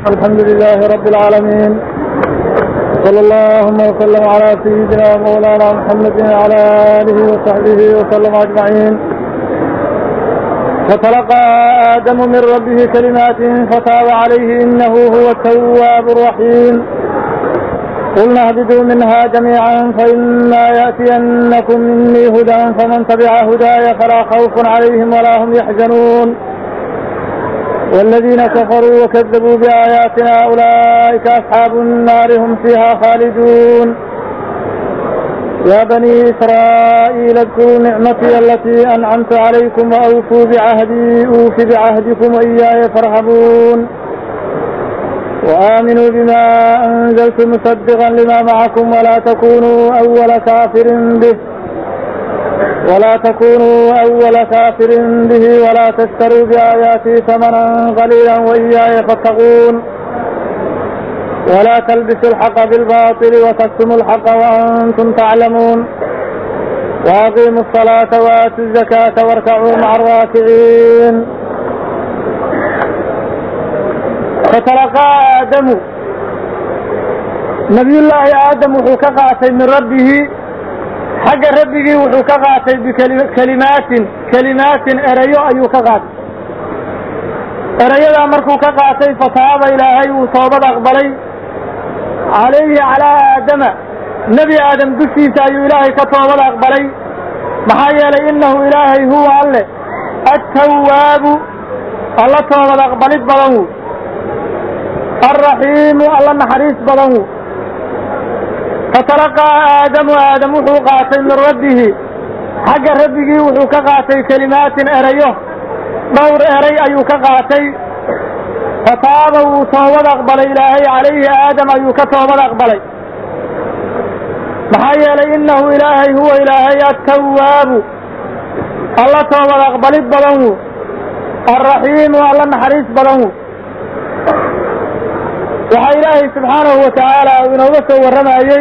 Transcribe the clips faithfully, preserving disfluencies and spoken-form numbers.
الحمد لله رب العالمين، صلى اللهم وسلم على سيدنا مولانا محمد وعلى آله وصحبه وسلم أجمعين. فتلقى آدم من ربه كلمات فتاب عليه إنه هو التواب الرحيم. قلنا اهبطوا منها جميعا فإما يأتينكم مني هدى فمن تبع هداي فلا خوف عليهم ولا هم يحزنون. والذين كفروا وكذبوا بآياتنا أولئك أصحاب النار هم فيها خالدون. يا بني إسرائيل اذكروا نعمتي التي أنعمت عليكم وأوفوا بعهدي أوف بعهدكم وإياي فارهبون. وآمنوا بما أنزلت مصدقا لما معكم ولا تكونوا أول كافر به ولا تكونوا أول كافر به ولا تشتروا بآياتي ثمنا قليلا وإياي فاتقون. ولا تلبسوا الحق بالباطل وتكتموا الحق وأنتم تعلمون. وأقيموا الصلاة وآتوا الزكاة واركعوا مع الراكعين. فتلقى آدم نبي الله آدم وحو كقاتي من ربه حق ربه وحو كقاتي بكلمات كلمات أريو أيو كقاتي أريو أمركو كقاتي فتاب إلهي وصوبة أقبلي عليه على آدم نبي آدم دسيس أيو إلهي كصوبة أقبلي محايا لإنه إلهي هو الله التواب الله صوبة أقبلت بلنه الرحيم الله نحريس بلنه. فتلقى آدم آدم وحو قاتي من ربه حق ربه وحو كقاتي كلمات أريه دور أري أيو كقاتي فتاب وصوّد أقبل إلهي عليه آدم أيو كصوّد أقبلي محايا لإنه إلهي هو إلهي التواب الله صوّد أقبلت بلنه الرحيم الله نحريس بلنه. وحا إلهي سبحانه وتعالى ونوسه ورمائي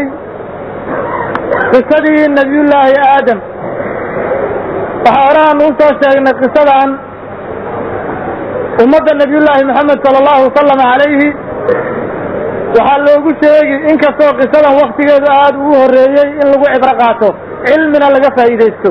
قصدي النبي الله آدم وحاوران نوسه شاكنا قصد عن أمد النبي الله محمد صلى الله وسلم عليه وحا لوغو شاكي إنك سوى قصدا وقت قد آد وهريي إن لغو عبرقاته علمنا لغا فايديسته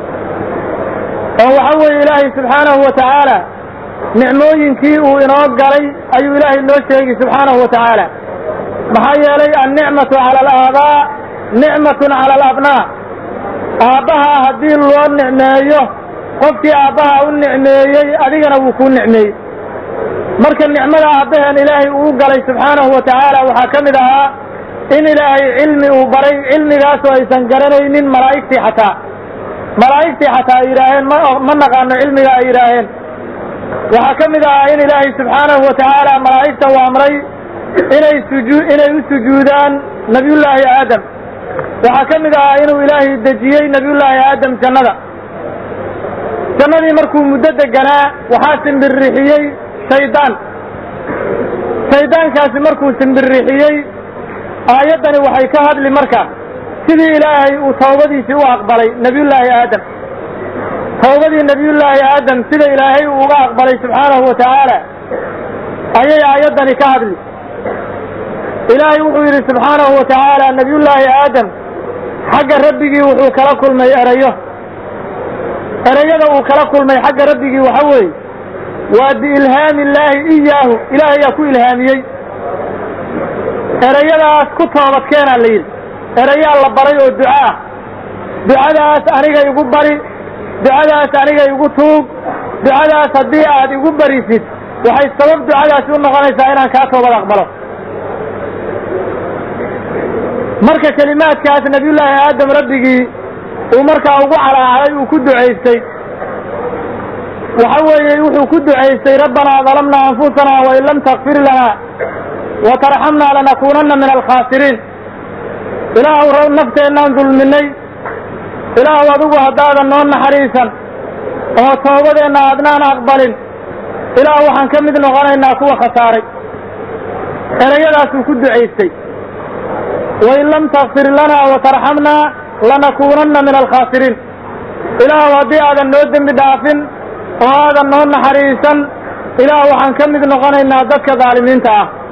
وحاول إلهي سبحانه وتعالى نعمooyinkii uu inoo galay ayuu ilaahay noo sheegay subxaanahu watacaala. maxaa yeelay annicmatu cala alaabaa nicmatun cala alabnaa. aabbaha haddii loo nicmeeyo qofkii aabbaha u nicmeeyey adigana wuu kuu nicmeeyey. marka nicmada aabbaheen ilaahay uu galay subxaanahu watacaala waxaa ka mid ahaa in ilaahay cilmi uu baray cilmigaasoo aysan garanaynin malaa'igtii xataa malaa'igtii xataa ay yidhaaheen ma ma naqaano cilmiga ay yidhaaheen. waxaa ka mid ahaa in ilaahay subxaanahu watacaala malaa'igta u amray inay sujuu inay u sujuudaan nabiyullaahi aadam. waxaa ka mid ahaa inuu ilaahay dejiyey nabiyullaahi aadam jannada. jannadii markuu muddo deganaa waxaa simbirrixiyey shaydaan. shaydaankaasi markuu simbirrixiyey aayaddani waxay ka hadli marka sidii ilaahay uu tawbadiisii u aqbalay nabiyullaahi aadam. tawbadii nabiyullaahi aadam sida ilaahay uu uga aqbalay subxaanahu watacaala ayay aayaddani ka hadli. ilaahay wuxuu yidhi subxaanahu watacaala nabiyullaahi aadam xagga rabbigii wuxuu kala kulmay erayo erayada uu kala kulmay xagga rabbigii waxa weeye waa biilhaami illaahi iyaahu ilaahayaa ku ilhaamiyey. erayadaas ku toobadkeenaa la yidhi erayaa la baray oo duca ah. ducadaas aniga igu bari ducadaas aniga igu tuug ducadaas haddii aad igu barisid waxay sabab ducadaasi u noqonaysaa inaan kaa toobad aqbalo. marka kelimaadkaas nabiyullaahi aadam rabbigii uu markaa ugu calaacalay uu ku ducaystay waxa weeye wuxuu ku ducaystay rabbanaa dalamnaa anfusanaa wain lam takfir lanaa watarxamnaa lanakuunanna min alkhaasiriin. ilaahu nafteenaan dulminay ilaahu adigu haddaadan noo naxariisan oo toobadeenna aadnaan aqbalin ilaahu waxaan ka mid noqonaynaa kuwa khasaaray. erayadaasuu ku ducaystay wain lam takfir lanaa watarxamnaa lanakuunanna min alkhaasiriin. ilaahu haddii aadan noo dembi dhaafin oo aadan noo naxariisan ilaah waxaan ka mid noqonaynaa dadka daalimiinta ah.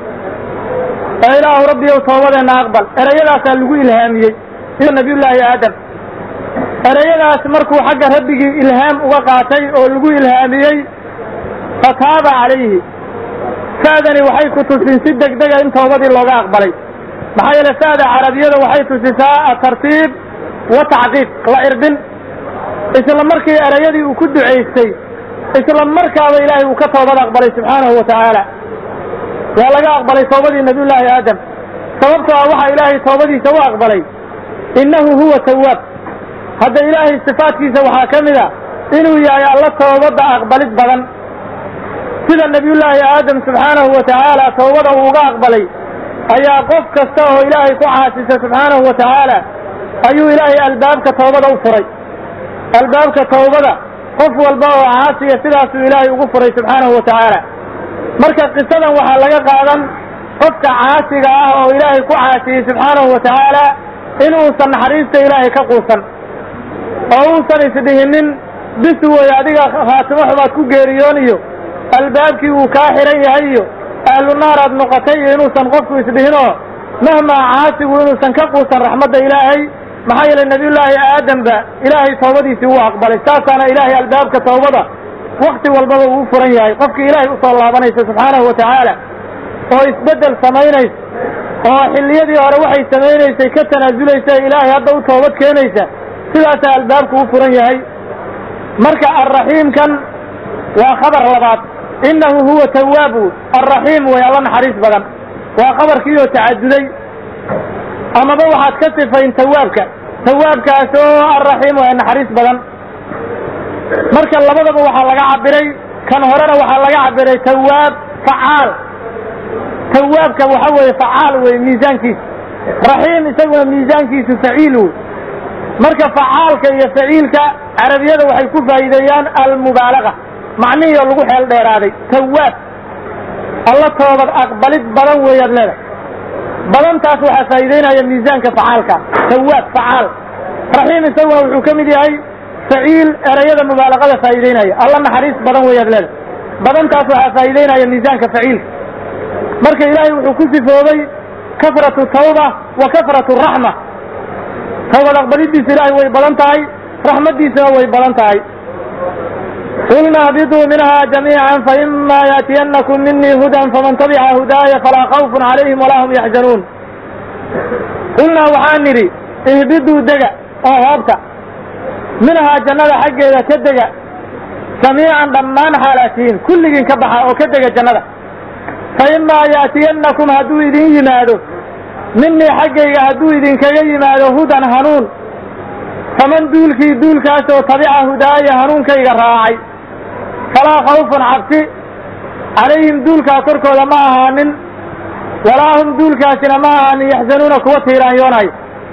إله ربي وتوبتنا أقبل أريداس اللقو إلهامي إلى نبي الله آدم أريداس مركو حق ربي إلهام وقعتي أو اللقو إلهامي فتاب عليه سادني وحي كتسين سدك دقا إن توبتي الله أقبلي محايا لسادة عربية وحي تسساء الترتيب وتعقيد لا إردن إسلام مركي أريدي وكد عيستي إسلام مركي هذا إلهي وكتوبت أقبلي سبحانه وتعالى ولا أقبلي توبتي نبي الله آدم سببتها وحى إلهي توبتي سوى أقبلي إنه هو تواب هذا إلهي صفاتي سوى كاملة إنه يا الله توبت أقبلت بدن سيدنا النبي الله آدم سبحانه وتعالى توبته وأقبلي أي قف كسته إلهي كعاسس سبحانه وتعالى أي إلهي الباب كتوبته وفري الباب كتوبته قف والباب عاسية سلاس إلهي وغفري سبحانه وتعالى مركز قصة وحلقة قادم قفك عاسية أو إلهي كعاسي سبحانه وتعالى إنه صن حريصة إلهي كقوصا أو صن يسدهنن بسوى يعديك خاتمه حباتكو جيريونيو الباب كي وكاحري هيو أهل النار النقطي إنه صن قفك يسدهنه مهما عاسي وإنه صن كقوصا رحمة إلهي محايا للنبي الله آدم با إلهي توبتي سوى أقبل استاسانا إلهي الباب كتوبته وقت والباب وفرنياي قفك إلهي صلى الله عليه سبحانه وتعالى ويسبدل سمينيس وحليدي وروحي سمينيس كتنازليس إلهي هذا توبت كينيس سلاسة الباب وفرنياي مركع الرحيم كان وخبر لبعض إنه هو تواب الرحيم ويالله حريص بدن وخبر كيو تعددي أما بوحات كتف فإن توابك توابك سوء الرحيم وإن حريص بدن مركا لبدا وحا لغا عبري كان هورنا وحا لغا عبري تواب فعال توابك وحا وي فعال وي ميزانكيس رحيم يسوي ميزانكيس فعيل مركا فعالك يا فعيلك عربيده waxay ku faa'iideeyaan al-mubaalaga macnaheedu lagu xeel dheeraaday تواب الله توبad aqbalid badan weeyad leedahay badan taas waxa faa'iideynaya miisaanka facaalka تواب فعال رحيم يسوي wuxuu kamid yahay فعيل أريد مبالغة فايدين هاي الله نحريص بدن ويدلل بدن تاسوها فايدين هاي ميزان كفعيل مركز إلهي وحكوسي فوضي كثرة التوبة وكثرة الرحمة توبة أقبلت دي سلاحي ويبلن تاي رحمة دي سلاحي ويبلن تاي قلنا اهبطوا منها جميعا فإما يأتينكم مني هدى فمن تبع هداي فلا خوف عليهم ولا هم يحزنون قلنا وحانري اهبطوا دقا اهبطا منها جنة حقها كدقة سميعا ضمان حالاتين كل جن كبحا وكدقة جنة فإما يأتينكم هدو إذن ينادو مني حقها هدو إذن كي ينادو هدى هنون فمن دولك دولك أسو طبيع هداي هنون كي راعي فلا خوف عبسي عليهم دولك أكركو لماها من ولا هم دولك أسنماها أن يحزنون قوته رأيوناي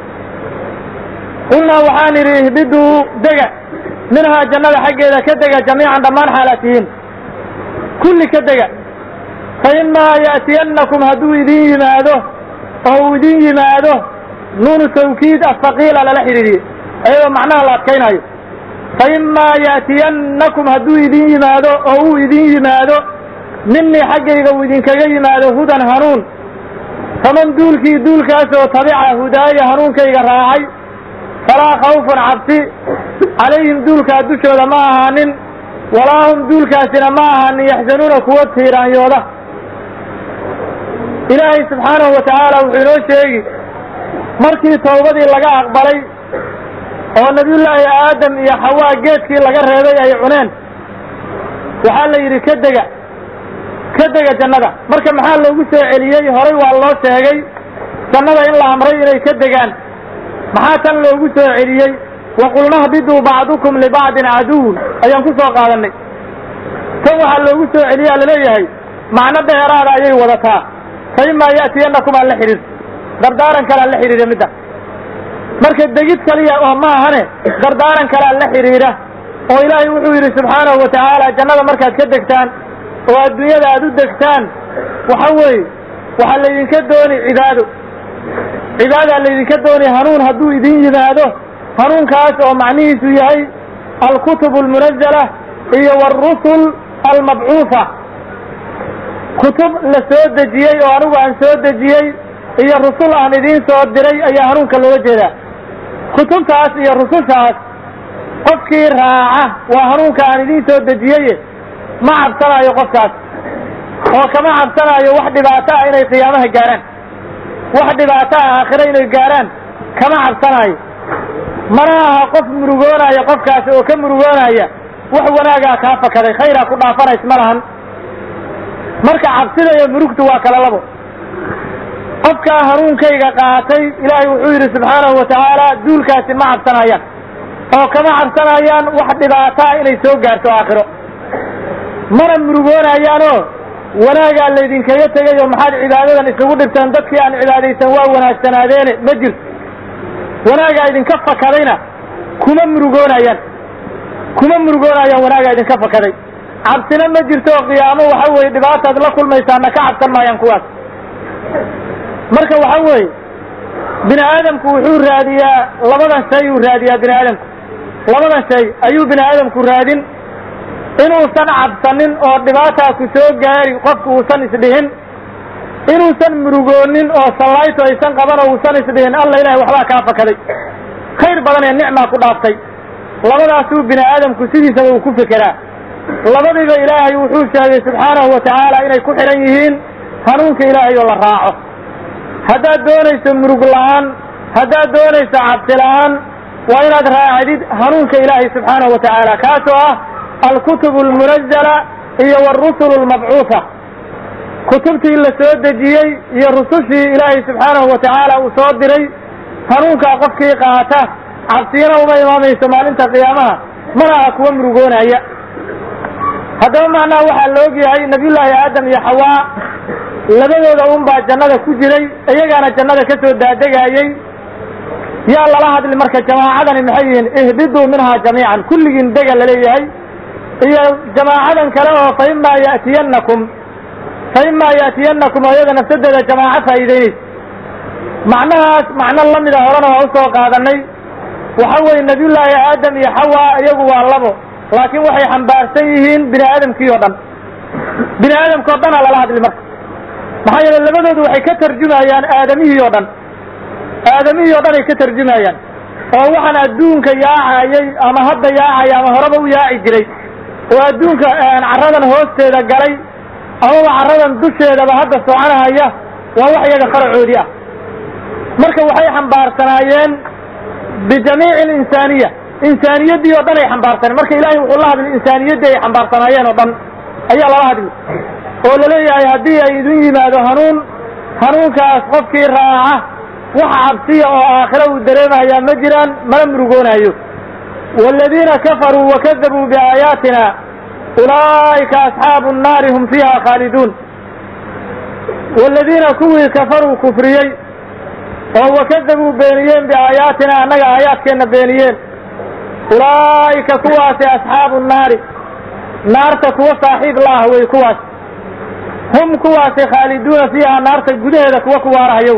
قلنا وحانري بدو دقا منها جنة حقها كدقا جميعا ضمان حالاتين كل كدقا فإما يأتينكم هدو إذين يماده أو إذين يماده نون التوكيد الثقيل على الحريري أيوة معناها الله أتكينا أيوة فإما يأتينكم هدو إذين يماده أو إذين يماده مني حقها وإذين كي يماده هدى هنون فمن دولك دولك أسو طبيعة هدايا هنون كي راعي فلا خوف عبسي عليهم دولك أدوش ولا معهن ولا هم دولك أسنا معهن يحزنون قوة هيران يوضا إلهي سبحانه وتعالى وحينو شيء مركي توبتي لغا أقبلي ونبي الله يا آدم يا حواء جيتكي لغا رهبي أي عنان وحال يري كدقة كدقة جنة مركي محال لو سيعليي هري والله سيعي جنة إلا عمري إلي كدقان محاتن لو سيعليي وقلنا اهبطوا بعضكم لبعض عدو أيام كسو قادني سوى لو سيعليي لليهي معنى الدهرار أيي وضطها فإما يأتينكم على الحرير دردارا كلا على الحرير مدى مركز دقيت كليا وما هني دردارا كلا على الحرير وإلهي وحوير سبحانه وتعالى جنة مركز كدكتان والدنيا ذا دكتان وحوي وحلين كدوني عباده عبادة الذي كدوني هنون هدو إذين يذاده هنون كاس ومعنيه سيهي الكتب المنزلة هي والرسل المبعوثة kutub la soo dejiyey oo anigu aan soo dejiyey iyo rusul aan idiin soo diray ayaa hanuunka loola jeedaa. kutubtaas iyo rusushaas qofkii raaca waa hanuunka aan idiin soo dejiyey ma cabsanaayo qofkaas oo kama cabsanaayo wax dhibaato ah inay qiyaamaha gaaraan, wax dhibaato ah aakhiro inay gaaraan kama cabsanaayo. mana aha qof murugoonaya qofkaasi oo ka murugoonaya wax wanaagaa kaa fakaday khayraa ku dhaafanays ma lahan. marka cabsida iyo murugtu waa kala labo. qofkaa hanuunkayga qaatay ilaahay wuxuu yidhi subxaanahu watacaala duulkaasi ma cabsanayaan oo kama cabsanayaan wax dhibaataa inay soo gaarto aakhiro, mana murugoonayaanoo wanaagaa laydinkaga tegay oo maxaad cibaadadan isugu dhibteen, dadkii aan cibaadaysan waa wanaagsanaadeene ma jirto. wanaagaa idinka fakadayna kuma murugoonayaan kuma murugoonayaan wanaagaa idinka fakaday. cabsina ma jirto oo qiyaamo waxa weeye dhibaataad la kulmaysaana ka cabsan maayaan kuwaas. marka waxa weeye bini aadamku wuxuu raadiyaa labadan shay uu raadiyaa bini aadamku labadan shay ayuu bini aadamku raadin, inuusan cabsanin oo dhibaataa ku soo gaari qofku uusan isdhihin, inuusan murugoonin oo sallayto aysan qaban oo uusan isdhihin alla ilahay waxbaa kaa fakaday, khayr badan ee nicmaa ku dhaaftay. labadaasuu bini aadamku sidiisaba uu ku fekeraa. labadiiba ilaahay wuxuu sheegay subxaanahu watacaala inay ku xihan yihiin hanuunka ilaahay oo la raaco. haddaad doonayso murug la'aan, haddaad doonayso cabsi la'aan, waa inaad raacdid hanuunka ilaahay subxaanahu watacaala, kaasoo ah alkutubu almunazala iyo waalrusulu almabcuuha. kutubtii la soo dejiyey iyo rusushii ilaahay subxaanahu watacaala uu soo diray, hanuunkaa qofkii qaata cabsiyana uma imaamayso maalinta qiyaamaha, mana aha kuwa murugoonaya. haddaba macnaha waxaa la og yahay nabiyullaahi aadam iyo xawaa labadooda un baa jannada ku jiray, iyagaana jannada ka soo daadegayey. yaa lala hadli marka jamaacadani maxay yihiin? ihbiduu minhaa jamiican, kulligiin dega laleeyahay. iyo jamaacadan kale oo fa imaa ya'tiyanakum fa imaa ya'tiyanakum oo iyada nafsadeeda jamaaco faa'iideynaysa. macnahaas macno lamida horena waa usoo qaadanay. waxa weeye nabiyullaahi aadam iyo xawaa iyagu waa labo, laakiin waxay xambaarsan yihiin bini aadamkii oo dhan. bini aadamka o dhanaa lala hadli marka, maxaa yeele labadoodu waxay ka tarjumayaan aadamihii oo dhan aadamihii oo dhan ay ka tarjumayaan. oo waxaan adduunka yaacayay ama hadda yaacaya ama horeba u yaaci jiray oo adduunka carradan hoosteeda galay amaba carradan dusheedaba hadda soconahaya waa wax iyaga faracoodii ah. marka waxay xambaarsanaayeen bijamiici alinsaaniya, insaaniyaddii oo dhan ay xambaarsaneen. marka ilaahay wuxuu la hadlay insaaniyaddii ay xambaarsanaayeen oo dhan ayaa lala hadlay oo laleeyahay haddii ay idin yimaado hanuun, hanuunkaas qofkii raaca wax cabsiya oo aakhiro uu dareemayaa ma jiraan, mana murugoonayo. waaladiina kafaruu wakadabuu biaayaatina ulaa'ika asxaabu nnaari hum fiiha khaaliduun. waaladiina kuwii kafaruu kufriyey oo wakadabuu beeniyeen biaayaatina annaga aayaadkeenna beeniyeen, ulaa'ika kuwaasi asxaabu nnaari, naarta kuwa saaxiib la ah wey kuwaas, hum kuwaasi khaaliduuna fiiha, naarta gudaheeda kuwa ku waarahayow.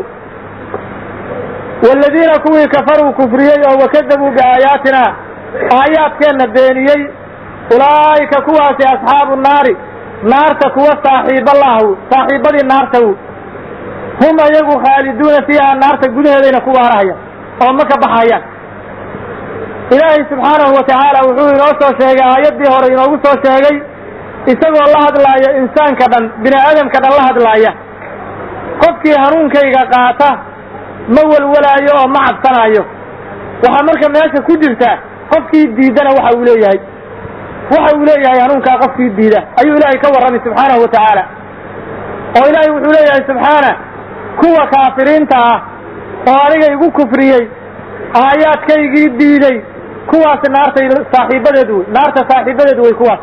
waaladiina kuwii kafaruu kufriyey oo wakadabuu biaayaatina aayaadkeenna beeniyey, ulaa'ika kuwaasi asxaabu naari, naarta kuwa saaxiibo la ah, saaxiibadii naarta w hum ayagu khaaliduuna fiiha, naarta gudaheedayna ku waarahaya oo ma ka baxayaan. ilaahay subxaanahu watacaala wuxuu inoo soo sheegay aayaddii hore inoogu soo sheegay isagoo la hadlaaya insaanka dhan, bini aadamka dhan la hadlaaya. qofkii hanuunkayga qaata ma welwelaayo oo ma cabsanaayo. waxaa marka meesha ku jirta qofkii diidana waxa uu leeyahay waxa uu leeyahay hanuunkaa qofkii diida ayuu ilaahay ka warramay subxaanahu watacaala. oo ilaahay wuxuu leeyahay subxaana, kuwa kaafiriinta ah oo aniga igu kufriyey aayaadkaygii diiday, kuwaas naartay saaxiibadeed wey, naarta saaxiibadeed wey. kuwaas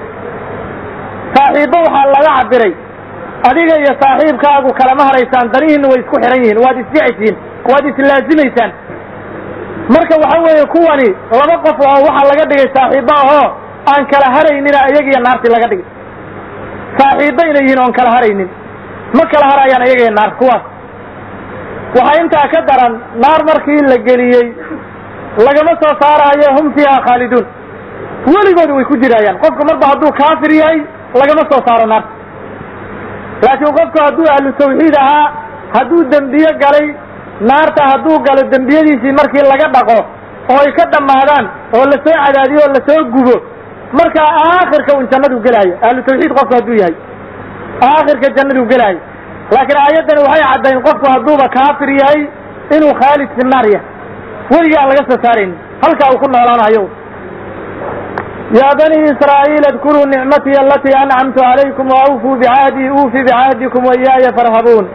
saaxiibbo waxaa laga cabiray adiga iyo saaxiibkaagu kalama haraysaan, danihiinna way isku xihan yihiin, waad isjeceshiin, waad islaazimaysaan. marka waxa weeye kuwani laba qof oo waxaa laga dhigay saaxiibbo ahoo aan kala haraynina iyagiiyo naartii laga dhigay. saaxiibbo inay yihiin oon kala haraynin, ma kala harayaan iyagiiyo naar. kuwaas waxaa intaa ka daran, naar markii la geliyey lagama soo saaraayo, hum fiiha khaaliduun, weligoodi way ku jirayaan. qofka marba hadduu kaafir yahay lagama soo saaro naarta, laakiin qofku hadduu ahlu tawxiid ahaa hadduu dembiye galay naarta hadduu galo dembiyadiisii markii laga dhaqo oo ay ka dhammaadaan oo lasoo cadaadiyo oo lasoo gubo markaa aakhirka un jannadu gelaayo ahlu tawxiid qofku hadduu yahay aakhirka jannadu gelaayo laakiin aayaddani waxay caddayn qofku hadduuba kaafir yahay inuu khaalid fi naar yahay weliga aan laga soo saaraynin halkaa uu ku noolaanayo يا بني إسرائيل اذكروا نعمتي التي أنعمت عليكم وأوفوا بعهدي أوفي بعهدكم وإياي فارهبون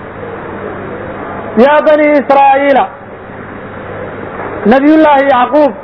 يا بني إسرائيل نبي الله يعقوب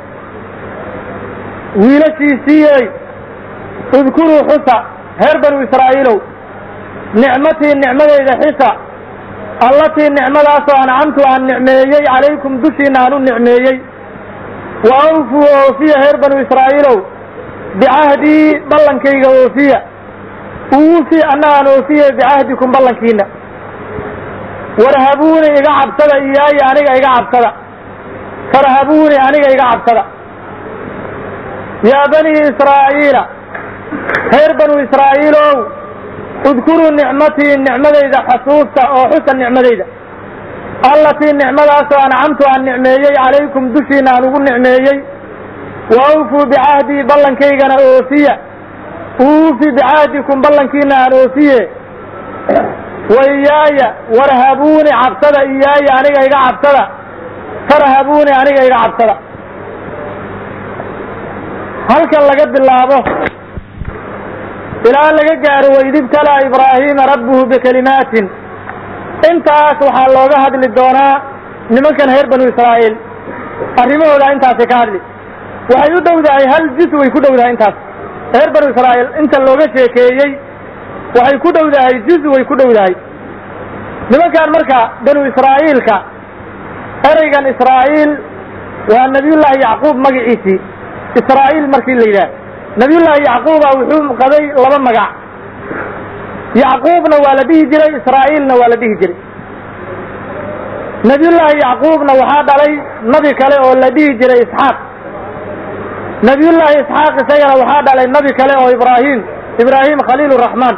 ويلتي سيئي اذكروا حسا هربا إسرائيل نعمتي النعمة إذا حسا التي النعمة أنعمت عن نعميي عليكم دشي نانو نعميي وأوفوا وفي هربا إسرائيل بعهدي بلنكيغا وفيا وفي أنا وفيا بعهدكم بلنكينا وارهبوني إيغا عبسدا إياي أنيغا إيغا عبسدا فارهبوني أنيغا إيغا عبسدا يا بني إسرائيل خير بنو إسرائيل اذكروا نعمتي النعمة إذا حسوسة أو حسن النعمة إذا التي النعمة أنعمت عن نعميي عليكم دشينا نقول نعميي وأوفوا بعهدي بلن كيغنا أوفية أوفي بعهدكم بلن كينا أوفية وإياي وارهبوني عبسدا إياي أنيغا إيغا عبسدا فرهبوني أنيغا إيغا عبسدا هل كان لقد الله إلى أن لقد وإذ ابتلى إبراهيم ربه بكلمات intaas waxaa looga hadli doonaa nimankan reer banu israa'iil arrimahooda intaasi ka hadli waxay u dhowdahay hal jis way ku dhowdahay intaas reer banu israa'iil inta looga sheekeeyey waxay ku dhowdahay jis way ku dhowdahay nimankan marka banu israa'iilka ereygan israa'iil waa nabiyullaahi yacquub magaciisii israa'iil markii la yidhaah nabiyullaahi yacquuba wuxuu qaday laba magac يعقوبنا والديه جري إسرائيلنا والديه جري نبي الله يعقوبنا وحاد علي نبي كله والديه جري إسحاق نبي الله إسحاق سيرا وحاد علي نبي كله وإبراهيم إبراهيم خليل الرحمن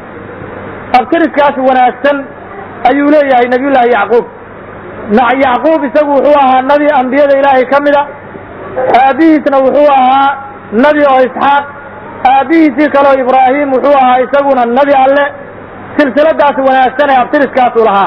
أبترس كاس ونأسن أيولي يا نبي الله يعقوب مع يعقوب يسوي هو نبي أنبياء الله كاملة أبيه سنوحوها نبي وإسحاق aabihiisii kaloo ibraahim wuxuu ahaa isaguna nabi alle silsiladaasi wanaagsan ee abtiriskaasuu lahaa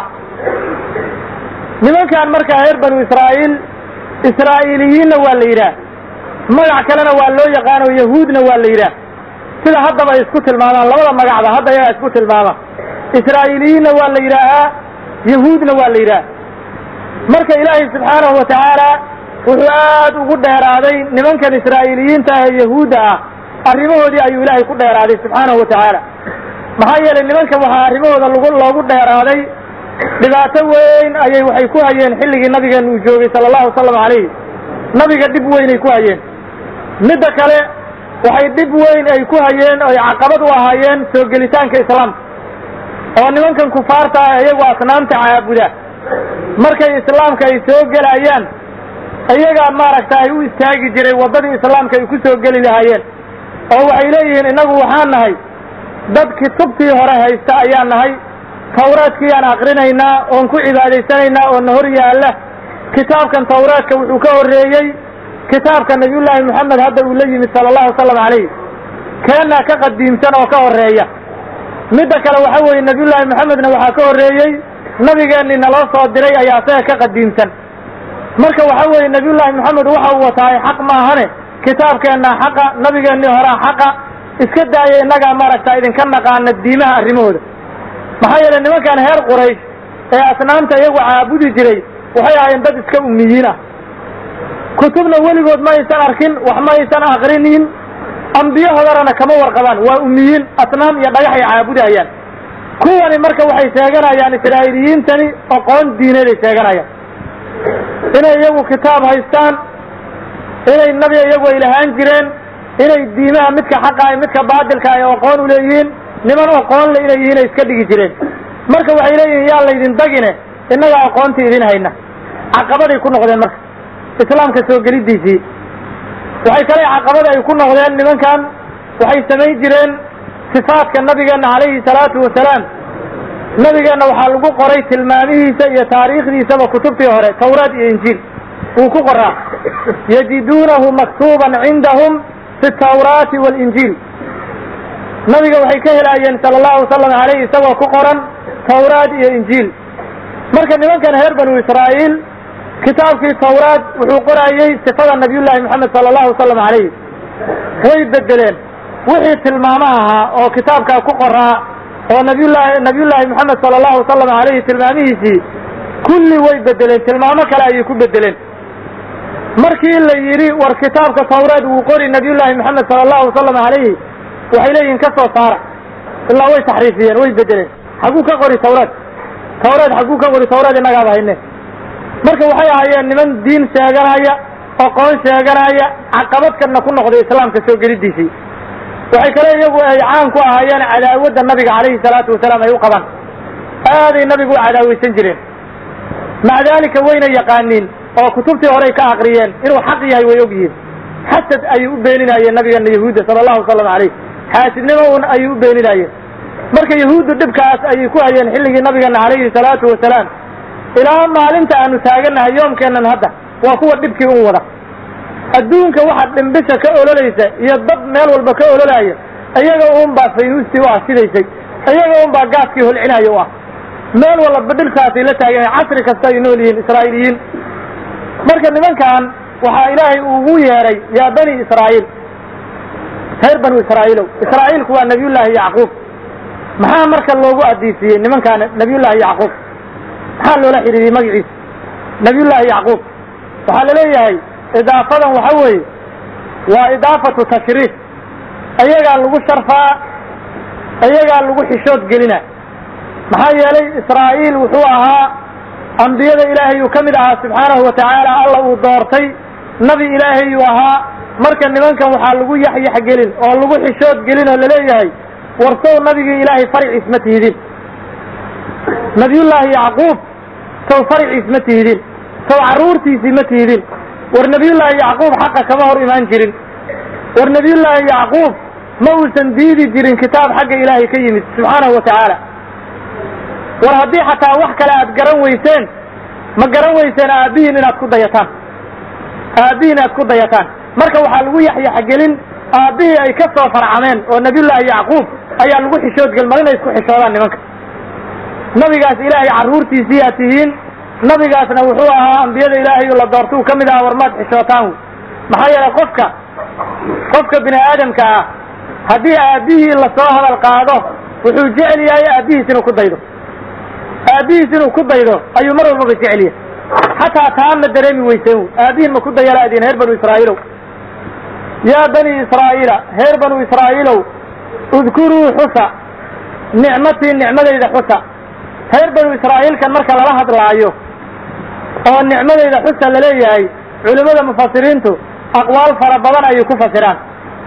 nimankan markaa reer banu israa'iil israa'iiliyiinna waa la yidhaah magac kalena waa loo yaqaano yahuudna waa la yidhaah sida haddaba ay isku tilmaamaan labada magacba hadda iyaga isku tilmaamaan israa'iiliyiinna waa la yidhaahaa yahuudna waa la yidhaah marka ilaahay subxaanahu watacaala wuxuu aad ugu dheeraaday nimankan israa'iiliyiinta ah ee yahuudda ah arrimahoodii ayuu ilaahay ku dheeraaday subxaanahu watacaala maxaa yeelay nimankan waxaa arrimahooda lagu loogu dheeraaday dhibaato weyn ayay waxay ku hayeen xilligii nabigeena uu joogay sala allahu wasalam calayhi nabiga dhib weynay ku hayeen midda kale waxay dhib weyn ay ku hayeen oy caqabad u ahaayeen soo gelitaanka islaamka oo nimankan kufaarta ah iyagu asnaamta caabuda markay islaamka ay soo gelayaan iyagaa maaragta ay u istaagi jiray waddadii islaamka ay ku soo geli lahaayeen oo waxay leeyihiin innagu waxaan nahay dad kutubtii hore haysta ayaan nahay tawraadkii aan aqrinaynaa oon ku cibaadaysanaynaa oo na hor yaalla kitaabkan tawraadka wuxuu ka horreeyey kitaabka nabiyullaahi moxamed hadda uu la yimid sala allahu wasalam calayh keennaa ka qadiimsan oo ka horreeya midda kale waxa weeye nabiyullaahi moxamedna waxaa ka horreeyey nabigeennii naloo soo diray ayaa isaga ka qadiimsan marka waxa weeye nabiyullaahi moxamed waxa uu watahay xaq maahane kitaabkeenna xaqa nabigeennii horaa xaqa iska daaya innagaa maaragta idinka naqaana diimaha arrimahooda maxaa yeelay nimankan heer quraysh ee asnaamta iyagu caabudi jiray waxay ahaayeen dad iska ummiyiin ah kutubna weligood ma aysan arkin wax ma aysan aqrinin ambiyo hodarana kama warqabaan waa ummiyiin asnaam iyo dhagax ay caabudayaan kuwani marka waxay sheeganayaan israa'iiliyiintani aqoon diineed ay sheeganayaan inay iyagu kitaab haystaan inay nabi iyagu ay lahaan jireen inay diimaha midka xaqa ay midka baadilka ay aqoon u leeyihiin niman aqoon le inay yihiin ay iska dhigi jireen marka waxay leeyihiin yaa laydin dagine innaga aqoontii idin hayna caqabaday ku noqdeen marka islaamka soo gelidiisii waxay kale caqabada ay ku noqdeen nimankan waxay samayn jireen sifaadka nabigeena calayhi salaatu wasalaam nabigeena waxaa lagu qoray tilmaamihiisa iyo taariikhdiisaba kutubtii hore tawraad iyo injiil wuu ku qoraa yajiduunahu maktuuban cindahum fi tawraati walinjiil nabiga waxay ka helaayeen sala allahu wasalam aleyh isagoo ku qoran tawraad iyo injiil marka nimankan reer banu israa'iil kitaabkii tawraad wuxuu qoraayey sifada nabiyullaahi moxamed sala allahu wasalam aleyh way bedeleen wixii tilmaamaha ahaa oo kitaabkaa ku qoraa oo nabiyullaahi nabiyullaahi moxamed sala allahu wasalam aleyhi tilmaamihiisii kulli way bedeleen tilmaamo kale ayay ku bedeleen markii la yidhi war kitaabka tawraad wuu qori nabiyullaahi moxamed sala allahu wasalam aleyhi waxay leeyihin ka soo saara ilaa way taxriifiyeen way bedeleen xagguu ka qori tawraad tawraad xagguu ka qori tawraad innagaaba hayne marka waxay ahaayeen niman diin sheeganaya aqoon sheeganaya caqabad kadna ku noqday islaamka soo gelidiisii waxay kale iyagu ay caan ku ahaayeen cadaawadda nabiga calayhi salaatu wasalaam ay u qabaan aaday nabigu u cadaawaysan jireen maca daalika wayna yaqaaniin oo kutubtii horey ka akriyeen inuu xaq yahay way ogyihiin xasad ayay u beeninayeen nabigana yahuudda sala allahu wasalam aleyh xaasidnimo un ayay u beeninayeen marka yahuuddu dhibkaas ayay ku hayeen xilligii nabigana calayhi salaatu wasalaam ilaa maalinta aanu taaganahay yoomkeennan hadda waa kuwa dhibkii un wada adduunka waxa dhimbisha ka ololaysa iyo dad meel walba ka ololaya iyaga un baa faynuustii u ah sidaysay iyaga un baa gaaskii holcinaya u ah meel walba dhibkaasay la taagan casri kasta ay nool yihiin israa'iiliyiin marka nimankan waxaa ilaahay ugu yeeray yaa bani israa'iil reer banu israa'iilow israa'iilku waa nabiyullaahi yacquub maxaa marka loogu addiisiyey nimankaan nabiyullaahi yacquub maxaa loola xidhiidiyey magaciisa nabiyullaahi yacquub waxaa laleeyahay idaafadan waxa weeye waa idaafatu tashriif iyagaa lagu sharfaa iyagaa lagu xishood gelina maxaa yeelay israa'iil wuxuu ahaa ambiyada ilaahay uu ka mid ahaa subxaanahu watacaala alla uu doortay nabi ilaahay uu ahaa marka nimankan waxaa lagu yaxyax gelin oo lagu xishood gelin oo laleeyahay warsow nabigii ilaahay farciis ma tihidin nabiyullaahi yacquub sow farciis ma tihidin sow carruurtiisii ma tihidin war nabiyullaahi yacquub xaqa kama hor imaan jirin war nabiyullaahi yacquub ma uusan diidi jirin kitaab xagga ilaahay ka yimid subxaanahu watacaala war haddii xataa wax kale aad garan weyseen ma garan weyseen aabbihiin inaad ku dayataan aabbihiin aad ku dayataan marka waxaa lagu yaxyaxgelin aabbihii ay ka soo farcameen oo nabiyullaahi yacquub ayaa lagu xishood gelin mar inay isku xishoodaan nimanka nabigaas ilaahay carruurtiisii aad tihiin nabigaasna wuxuu ahaa ambiyada ilaahay la doortuu ka mid ahaa war maad xishootaan maxaa yeelay qofka qofka bini aadamka ah haddii aabbihii lasoo hadal qaado wuxuu jecel yahay aabbihiis inuu ku daydo aabbihiis inuu ku daydo ayuu mar walbaba jecel yahay xataa taama dareemi weyseen aabbihiin ma ku dayalaadiin reer banu israa'iilow yaa bani israa'iila reer banu israa'iilow udkuruu xusa nicmatii nicmadayda xusa reer banu israa'iilkan marka lala hadlaayo oo nicmadayda xusa laleeyahay culimmada mufasiriintu aqwaal fara badan ayay ku fasiraan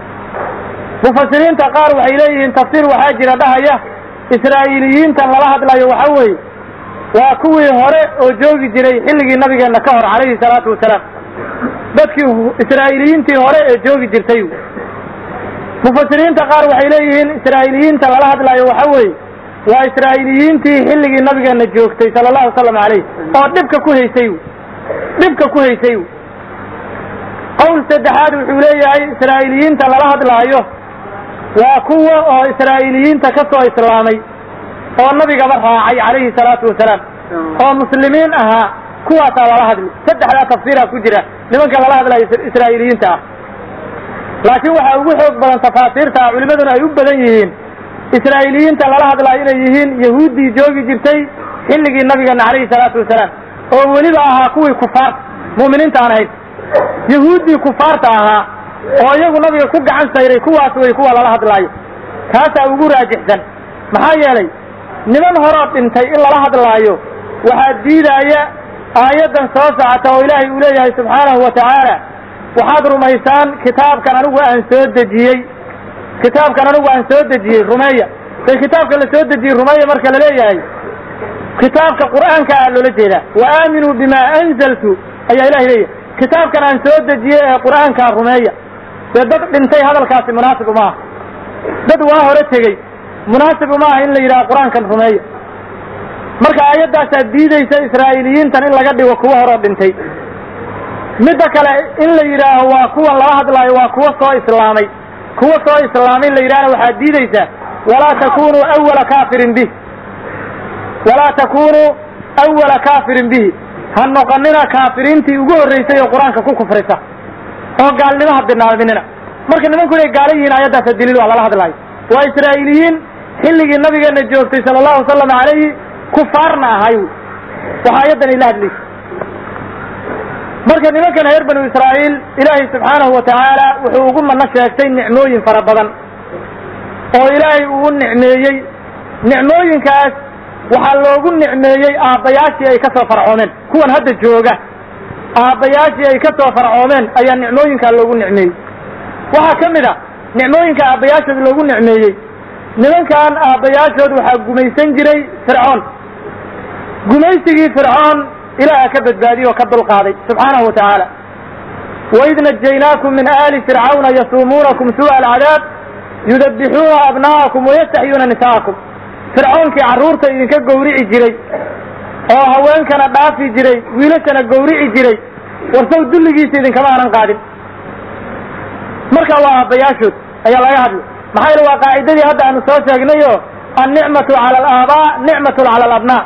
mufasiriinta qaar waxay leeyihiin tafsiir waxaa jira dhahaya israa'iiliyiintan lala hadlayo waxa weeye waa kuwii hore oo joogi jiray xilligii nabigeenna ka hor calayhi salaatu wasalaam dadkii israa'iiliyiintii hore ee joogi jirtay mufasiriinta qaar waxay leeyihiin israa'iiliyiinta lala hadlayo waxa weeye waa israa'iiliyiintii xilligii nabigeenna joogtay sala allahu wasalam calayh oo dhibka ku haysay dhibka ku haysay qowl saddexaad wuxuu leeyahay israa'iiliyiinta lala hadlaayo waa kuwa oo israa'iiliyiinta ka soo islaamay oo nabigaba raacay calayhi salaatu wasalaam oo muslimiin ahaa kuwaasaa lala hadli saddexdaa tafsiiraa ku jira nimanka lala hadlayo israa'iiliyiinta ah laakiin waxaa ugu xoog badan tafaasiirta ah culimaduna ay u badan yihiin israa'iiliyiinta lala hadlaayo inay yihiin yahuuddii joogi jirtay xilligii nabigana calayhi salaatu wasalaam oo weliba ahaa kuwii kufaarta mu'miniinta aan ahayn yahuuddii kufaarta ahaa oo iyagu nabiga ku gacan sayray kuwaas way kuwa lala hadlaayo kaasaa ugu raajixsan maxaa yeelay niman horoo dhintay in lala hadlaayo waxaa diidaaya aayaddan soo socota oo ilaahay uu leeyahay subxaanahu wa tacaala waxaad rumaysaan kitaabkan anigu aan soo dejiyey kitaabkan anigu aan soo dejiyey rumeeya say kitaabka la soo dejiyey rumeeya marka la leeyahay kitaabka qur'aanka aa loola jeedaa wa aaminuu bimaa anzaltu ayaa ilahay leeyahay kitaabkan aan soo dejiyey ee qur'aankaa rumeeya dee dad dhintay hadalkaasi munaasib uma aha dad waa hore tegey munaasib uma aha in la yidhaha qur'aankan rumeeya marka aayaddaas diidaysa israa'iiliyiintan in laga dhigo kuwa hore dhintay midda kale in la yidhaaho waa kuwan lala hadlaayo waa kuwa soo islaamay kuwa soo islaamay la yidhahna waxaa diidaysa walaa takunuu awala kaafirin bih walaa takunuu awala kaafirin bihi ha noqonina kaafiriintii ugu horraysay oo qur-aanka ku kufrisa oo gaalnimaha binaaminina marka nimanku inay gaala yihiin aayaddaasa daliil waa lala hadlaayo waa israa'iiliyiin xilligii nabigeena joogtay sala allahu wasalam calayhi kufaarna ahay waxa aayaddan ila hadlaysa marka nimankan reer banu israa'iil ilaahay subxaanahu watacaala wuxuu ugu mana sheegtay nicmooyin fara badan oo ilaahay uu u nicmeeyey nicmooyinkaas waxaa loogu nicmeeyey aabbayaashii ay ka soo farcoomeen kuwan hadda jooga aabbayaashii ay ka soo farcoomeen ayaa nicmooyinkaa loogu nicmeeyey waxaa ka mid a nicmooyinka aabbayaashood loogu nicmeeyey nimankan aabbayaashood waxaa gumaysan jiray fircoon gumaysigii fircoon ilaaha ka badbaadiyey oo ka dulqaaday subxaanahu watacaala waid najaynaakum min aali fircawna yasuumuunakum suu'a alcadaab yudabixuuna abna'akum wayastaxyuuna nisa'akum fircoonkii carruurta idinka gawrici jiray oo haweenkana dhaafi jiray wiilashana gawrici jiray warsaw dulligiisa idinkama aanan qaadin marka waa aabbayaashood ayaa laga hadlay maxaa yeele waa qaacidadii hadda aanu soo sheegnayo annicmatu cala alaabaa nicmatun cala alabnaa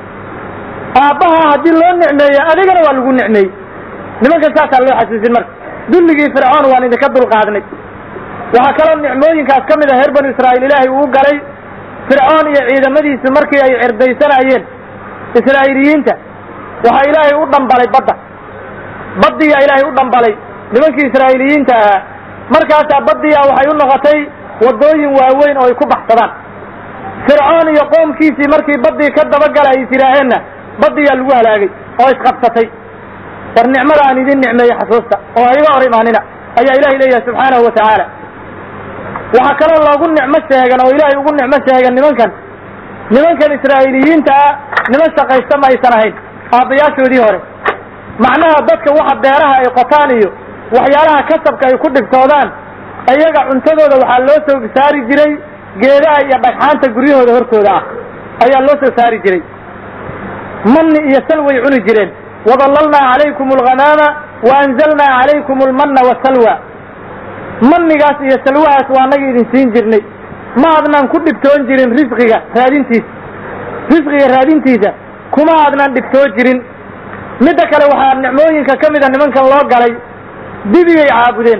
aabbaha haddii loo nicmeeyo adigana waa lagu nicmeeyey nimankan saasaa loo xasuusin marka dulligii fircoon waan idinka dulqaadnay waxaa kaloo nicmooyinkaas ka mid a reer banu israa'iil ilaahay uu galay fircoon iyo ciidamadiisu markii ay cirdaysanaayeen israa'iiliyiinta waxaa ilaahay u dhambalay badda baddiyaa ilaahay u dhambalay nimankii israa'iiliyiinta ahaa markaasaa baddiyaa waxay u noqotay waddooyin waaweyn oo ay ku baxsadaan fircoon iyo qoomkiisii markii baddii ka dabagala ay tiraaheenna baddiyaa lagu halaagay oo isqabsatay war nicmada aan idin nicmeeyey xasuusta oo iga hor imaanina ayaa ilaahay leeyahay subxaanahu watacaala waxaa kaloo loogu nicmo sheegan oo ilaahay ugu nicmo sheegan nimankan nimankan israa'iiliyiinta ah niman shaqaysta ma aysan ahayn aabbayaashoodii hore macnaha dadka waxa beeraha ay qotaan iyo waxyaalaha kasabka ay ku dhibtoodaan iyaga cuntadooda waxaa loo soo saari jiray geedaha iyo dhagxaanta guryahooda hortooda ah ayaa loo soo saari jiray manni iyo salway cuni jireen wadallalnaa calaykum alghamaama wa anzalnaa calaykum almanna wasalwa mannigaas iyo salwahaas waa naga idin siin jirnay ma adnaan ku dhibtoon jirin risqiga raadintiisa risqiga raadintiisa kuma adnaan dhibtoo jirin midda kale waxaa nicmooyinka ka mida nimankan loo galay dibigay caabudeen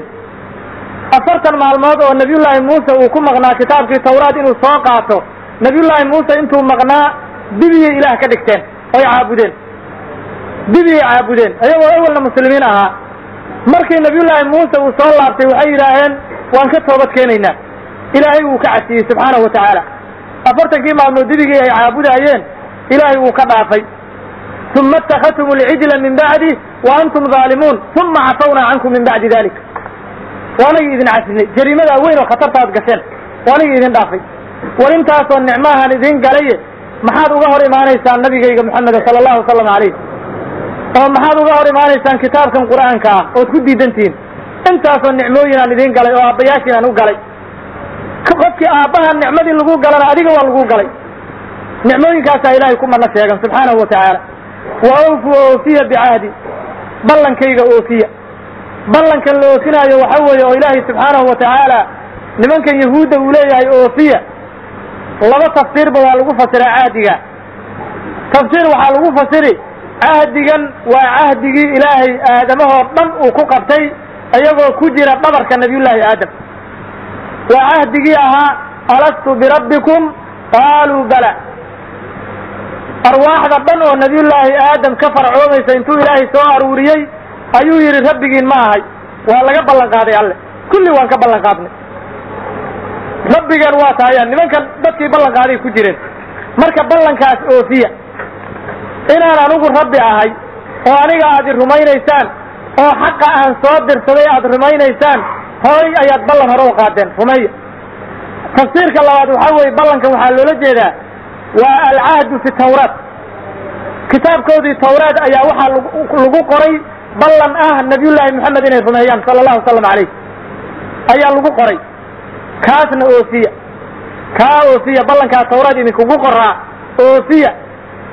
afartan maalmood oo nabiyullaahi muuse uu ku maqnaa kitaabkii tawraad inuu soo qaato nabiyullaahi muuse intuu maqnaa dibigay ilaah ka dhigteen oy caabudeen dibigay caabudeen ayagoo awalna muslimiin ahaa markii nabiyullaahi muuse uu soo laabtay waxay yidhaaheen waan ka toobad keenaynaa ilaahay wuu ka casiyey subxaanahu watacaala afartankii maalmood dibigii ay caabudaayeen ilaahay wuu ka dhaafay uma اtakadtum alcijla min bacdi wa antum zaalimuun uma cafawnaa cankum min bacdi dalik waanagi idin casinay jariimadaa weyn oo khatarta ad gasheen waanagi idin dhaafay war intaasoo nicmahan idin galaye maxaad uga hor imaanaysaan nabigayga moxameda sala allahu wasalam calayh oo maxaad uga hor imaanaysaan kitaabkan qur'aanka ah ood ku diidantihiin intaasoo nicmooyin aan idin galay oo aabbayaashiin aan u galay qofkii aabbaha nicmadii lagu galana adiga waa lagu galay nicmooyinkaasaa ilaahay ku mana sheegan subxaanahu watacaala wa awfu oofiya bicahdi ballankayga oofiya ballankan la oofinaayo waxa weeye oo ilaahay subxaanahu watacaala nimankan yahuudda uu leeyahay oofiya laba tafsiirba waa lagu fasiraa cahdiga tafsiir waxaa lagu fasiri cahdigan waa cahdigii ilaahay aadamahoo dhan uu ku qabtay iyagoo ku jira dhabarka nabiyullaahi aadam waa cahdigii ahaa alastu birabbikum qaaluu bala arwaaxda dhan oo nabiyullaahi aadam ka farcoomaysa intuu ilaahay soo aruuriyey ayuu yidhi rabbigiin ma ahay waa laga ballan qaaday alle kulli waan ka ballan qaadnay rabbigeen waa taayaan nimankan dadkii ballan qaaday ku jireen marka ballankaas oofiya inaan anigu rabbi ahay oo aniga aad i rumaynaysaan oo xaqa aan soo dirsaday aad rumaynaysaan horay ayaad ballan hore u qaadeen rumeeya tafsiirka labaad waxaa weeye ballankan waxaa loola jeedaa waa alcahdu fi tawraat kitaabkoodii tawraad ayaa waxaa lagu qoray ballan ah nabiyullaahi moxamed inay rumeeyaan sala allahu wasalam calayh ayaa lagu qoray kaasna oofiya kaa oofiya ballankaa tawraad idinkugu qoraa oofiya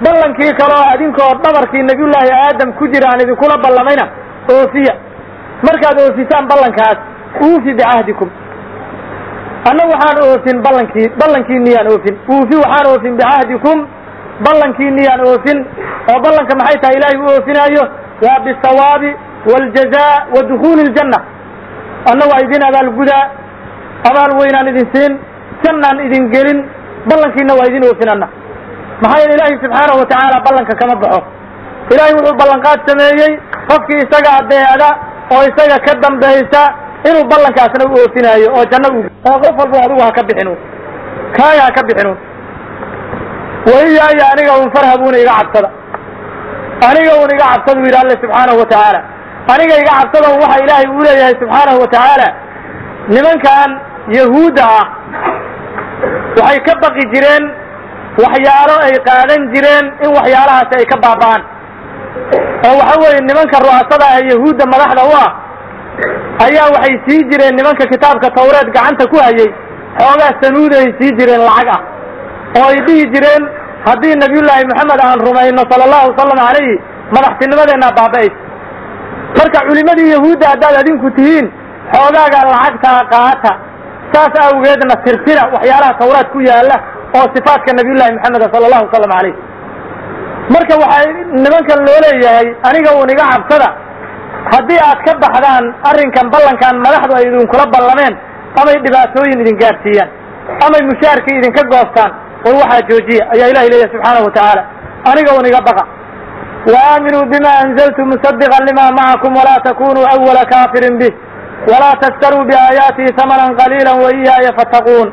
ballankii kaloo adinkoo dhabarkii nabiyullaahi aadam ku jira aan idinkula ballamayna oofiya markaad oofisaan ballankaas uufi bicahdikum anna waxaan oofin ballankii ballankiiniyaan oofin uufi waxaan oofin bicahdikum ballankiiniyaan oofin oo ballanka maxay tahay ilaahay u oofinaayo waa bisawaabi waljazaa wa dukhuuli ljanna anna waa idin abaalgudaa abaal weynaan idin siin jannaan idin gelin ballankiina waa idin oofin anna maxaa yeele ilaahay subxaanahu watacaala ballanka kama baxo ilaahay wuxuu ballanqaad sameeyey qofkii isaga adeecda oo isaga ka dambaysa inuu ballankaasna u oofinaayo oo janno u oo qof walba adigu ha ka bixinu kaaga ha ka bixinu waiyaaya aniga un farhabuuna iga cabsada aniga un iga cabsada u yidhi alle subxaanahu watacaala aniga iga cabsada un waxa ilaahay uu leeyahay subxaanahu watacaala nimankan yahuudda ah waxay ka baqi jireen waxyaalo ay qaadan jireen in waxyaalahaasi ay ka baaba'aan oo waxa weeye nimanka ru'asada ah yahuudda madaxda u ah ayaa waxay sii jireen nimanka kitaabka tawreed gacanta ku hayay xoogaa sanuud ay sii jireen lacag ah oo ay dhihi jireen haddii nabiyullaahi moxamed aan rumayno sala allahu wasalam calayhi madaxtinimadeennaa baaba'aysa marka culimadii yahuudda haddaad adinku tihiin xoogaaga lacagtaa qaata saas awgeedna tirtira waxyaalaha tawraad ku yaala oo sifaatka nabiyullaahi moxameda sala allahu wasalam calayh marka waxay nimankan loo leeyahay aniga uun iga cabsada haddii aad ka baxdaan arrinkan ballankan madaxdu ay idinkula ballameen amay dhibaatooyin idin gaadsiiyaan amay mushaarkii idinka goostaan war waxaa joojiya ayaa ilahay leeyahay subxaanahu watacaala aniga uun iga baqa waaminuu bima anzaltu musadiqan lima macakum walaa takunuu awala kaafirin bih walaa tashtaruu biaayaatii hamanan qaliila waiyaaya fattaquun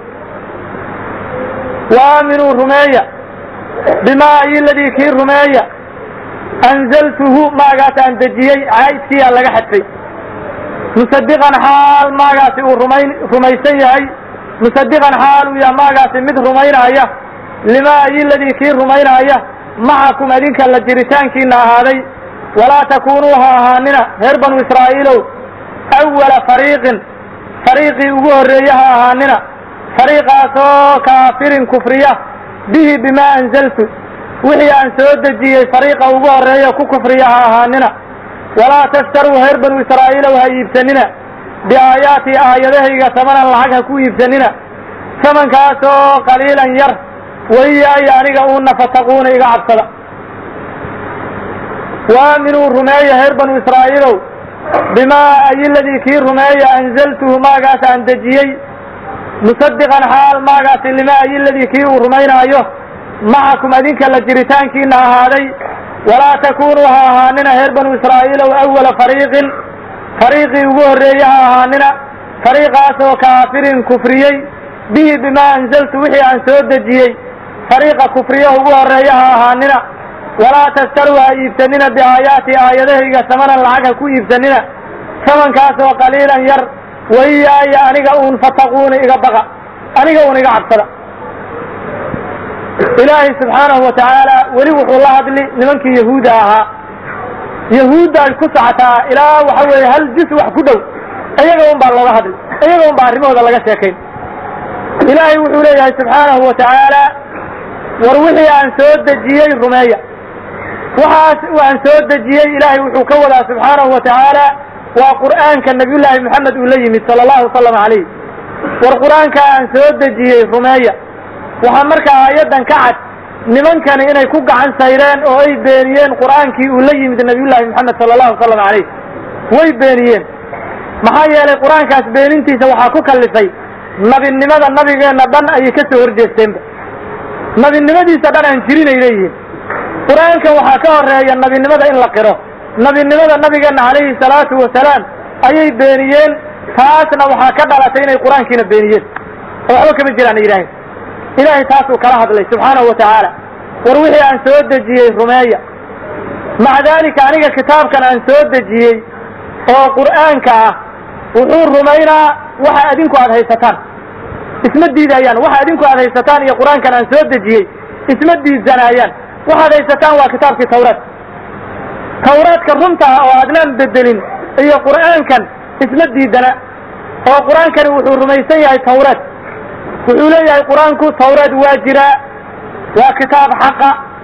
waaminuu rumeeya bimaa iyo ladii kii rumeeya anzaltuhu maagaas aan dejiyey caa'idkiyaa laga xadfay musadiqan xaal maagaasi uu rumayn rumaysan yahay musadiqan xaal uu yahay maagaasi mid rumaynaya limaa iyo ladii kii rumaynaya macakum adinka la jiritaankiina ahaaday walaa takunuu ha ahaanina reer banu israa'iilow awala fariiqin fariiqii ugu horreeye ha ahaanina fariiqaasoo kaafirin kufriya bihi bimaa anzaltu wixii aan soo dejiyey fariiqa ugu horreeya ku kufriya ha ahaanina walaa tashtaruu reer banu israa'iilow ha iibsanina biaayaatii aayadahayga samanan lacag ha ku iibsanina samankaasoo qaliilan yar waiyaaya aniga uuna fataquuna iga cabsada waaminuu rumeeya reer banu israa'iilow bimaa ayiladii kii rumeeya anzaltuhu maagaas aan dejiyey musadiqan xaal maagaasi limaa ayiladii kii uu rumaynaayo macakum adinka la jiritaankiina ahaaday walaa takunuu ha ahaanina reer banu israa'iilow awala fariiqin fariiqii ugu horreeye ha ahaanina fariiqaasoo kaafirin kufriyey bihi bimaa anzaltu wixii aan soo dejiyey fariiqa kufriya ugu horreeya ha ahaanina walaa tashtaruu ha iibsanina biaayaatii aayadahayga samanan lacag ha ku iibsanina samankaasoo qaliilan yar waiyaaya aniga uun fataquuna iga baqa aniga uun iga cabsada ilaahay subxaanahu watacaala weli wuxuu la hadli nimankii yahuudda ahaa yahuudda ay ku socotaa ilaa waxa weeye hal jus wax ku dhow iyaga un baa looga hadli iyaga un baa arrimahooda laga sheekayn ilaahay wuxuu leeyahay subxaanahu watacaala war wixii aan soo dejiyey rumeeya waxaas aan soo dejiyey ilaahay wuxuu ka wadaa subxaanahu watacaala waa qur'aanka nabiyullaahi moxamed uu la yimid sala allahu wasalam calayh war qur-aanka aan soo dejiyey rumeeya waxaa markaa aayaddan ka cad nimankani inay ku gacan sayreen oo ay beeniyeen qur'aankii uu la yimid nabiyullaahi moxamed sala allahu wasalam calayh way beeniyeen maxaa yeelay qur-aankaas beenintiisa waxaa ku kallifay nabinimada nabigeenna dhan ayay ka soo horjeesteenba nabinimadiisa dhan aan jirin ay leeyihiin qur-aankan waxaa ka horeeya nabinimada in la qiro nabinimada nabigeenna calayhi salaatu wasalaam ayay beeniyeen taasna waxaa ka dhalatay inay qur-aankiina beeniyeen oo waxba kama jiraan ilaahay ilaahay taasuu kala hadlay subxaanahu watacaala war wixii aan soo dejiyey rumeeya maca daalika aniga kitaabkan aan soo dejiyey oo qur'aanka ah wuxuu rumaynaa waxa adinku aad haysataan isma diidayaan waxa adinku aad haysataan iyo qur-aankan aan soo dejiyey isma diidsanaayaan waxaad haysataan waa kitaabkii tawraad tawraadka runta ah oo aadnaan bedelin iyo qur'aankan isma diidana oo qur-aankani wuxuu rumaysan yahay tawraad wuxuu leeyahay qur-aanku tawraad waa jiraa waa kitaab xaqa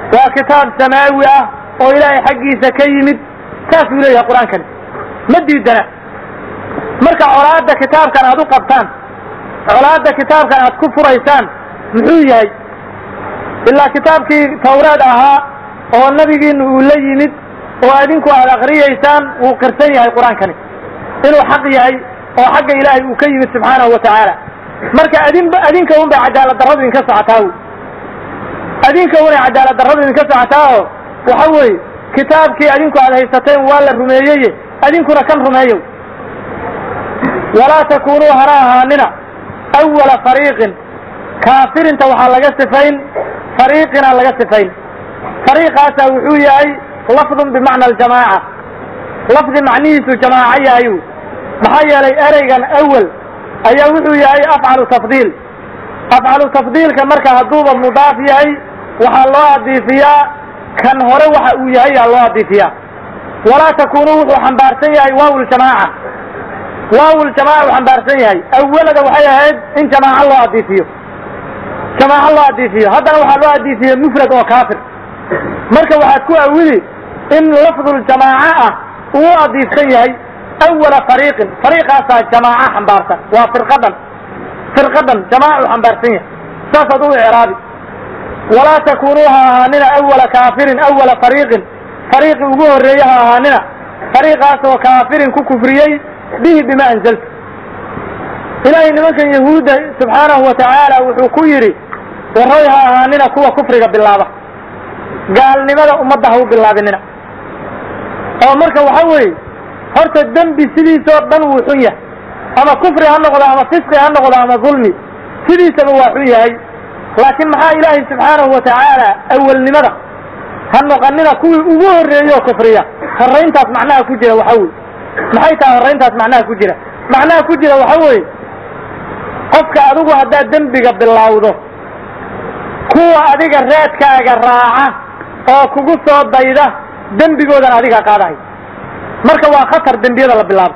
وكتاب سماوي وإلهي حقي سكيمد كافي إليه القرآن كان مدي الدناء مركع عراد كتاب كان أدو قبطان عراد كتاب كان أدو كفر إيسان محوية إلا كتاب كي توراد أها والنبي إنه ليمد وأدينكو على غرية إيسان وقرسيها القرآن كان إنه حقي وحق إلهي وكيمد سبحانه وتعالى مركع أدين أدينك هم بعدالة الرب إن كسعتاه أدينك هم عدالة الرب إن كسعتاه وحوي كتاب كي أدينكو على هيستين ولا الرميية أدينكو ركن رميو ولا تكونوا هراها لنا أول فريق كافر انت وحال لقصفين فريقنا لقصفين فريق هذا وحوي أي لفظ بمعنى الجماعة لفظ معنيه جماعية أيو محيا لي أريقا أول أي وحوي أي أفعل تفضيل أفعل تفضيل كمركة هدوبة مضافية أي وحال الله أدي فيها كان هروح أويهي الله أدي فيها ولا تكونوا حنبارسية أي واو الجماعة واو الجماعة وحنبارسية أي أولا وحيا هيد إن جماعة الله أدي فيه جماعة الله أدي فيه هذا وحال الله أدي فيه مفرد وكافر مركة وحاكوا أولي إن لفظ الجماعة هو أدي فيه أول فريق فريق هذا جماعة حنبارسة وفرقدا فرقدا جماعة حنبارسية ساسدوا إعرابي ولا تكونوها هاننا أول كافر أول فريق فريق وجوه الريها هاننا فريق هذا كافر ككفريي به بما أنزلت إلهي نمكن يهود سبحانه وتعالى وحكيري وريها هاننا كوا كفر بالله قال لماذا أمده بالله بننا أو مركا وحوي هرت الدم بسيدي سوى الدم وحية أما كفر هنقض أما فسق هنقض أما ظلمي سيدي سوى وحية هاي لكن محا إلهي سبحانه وتعالى أول لماذا هنقننا كوي أبوه الرئيو كفرية هرينتاس معناها كجرة وحوي محايتها هرينتاس معناها كجرة معناها كجرة وحوي قفك أدوغو هدا دنبك بالله كوا أديك الراتك الراعة أو كوكو الضيدة دنبكو دان أديك قادعي مركا وخطر دنبيدا بالله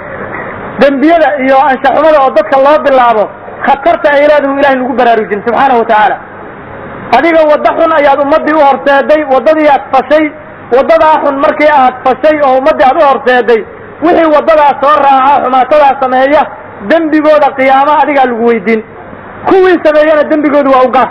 دنبيدا إيو أنشا حمد أددك الله بالله خطرت إيلاده إلهي نقول براروجين سبحانه وتعالى أديك وضحنا أياد أمدي وهرسادي وضدي أتفشي وضد أحن مركي أتفشي أو أمدي أدو هرسادي وحي وضد أسوار راعة وما تدع سمهية دنبكو دا قيامة أديك الويدين كوي سمهية دنبكو دو أوقات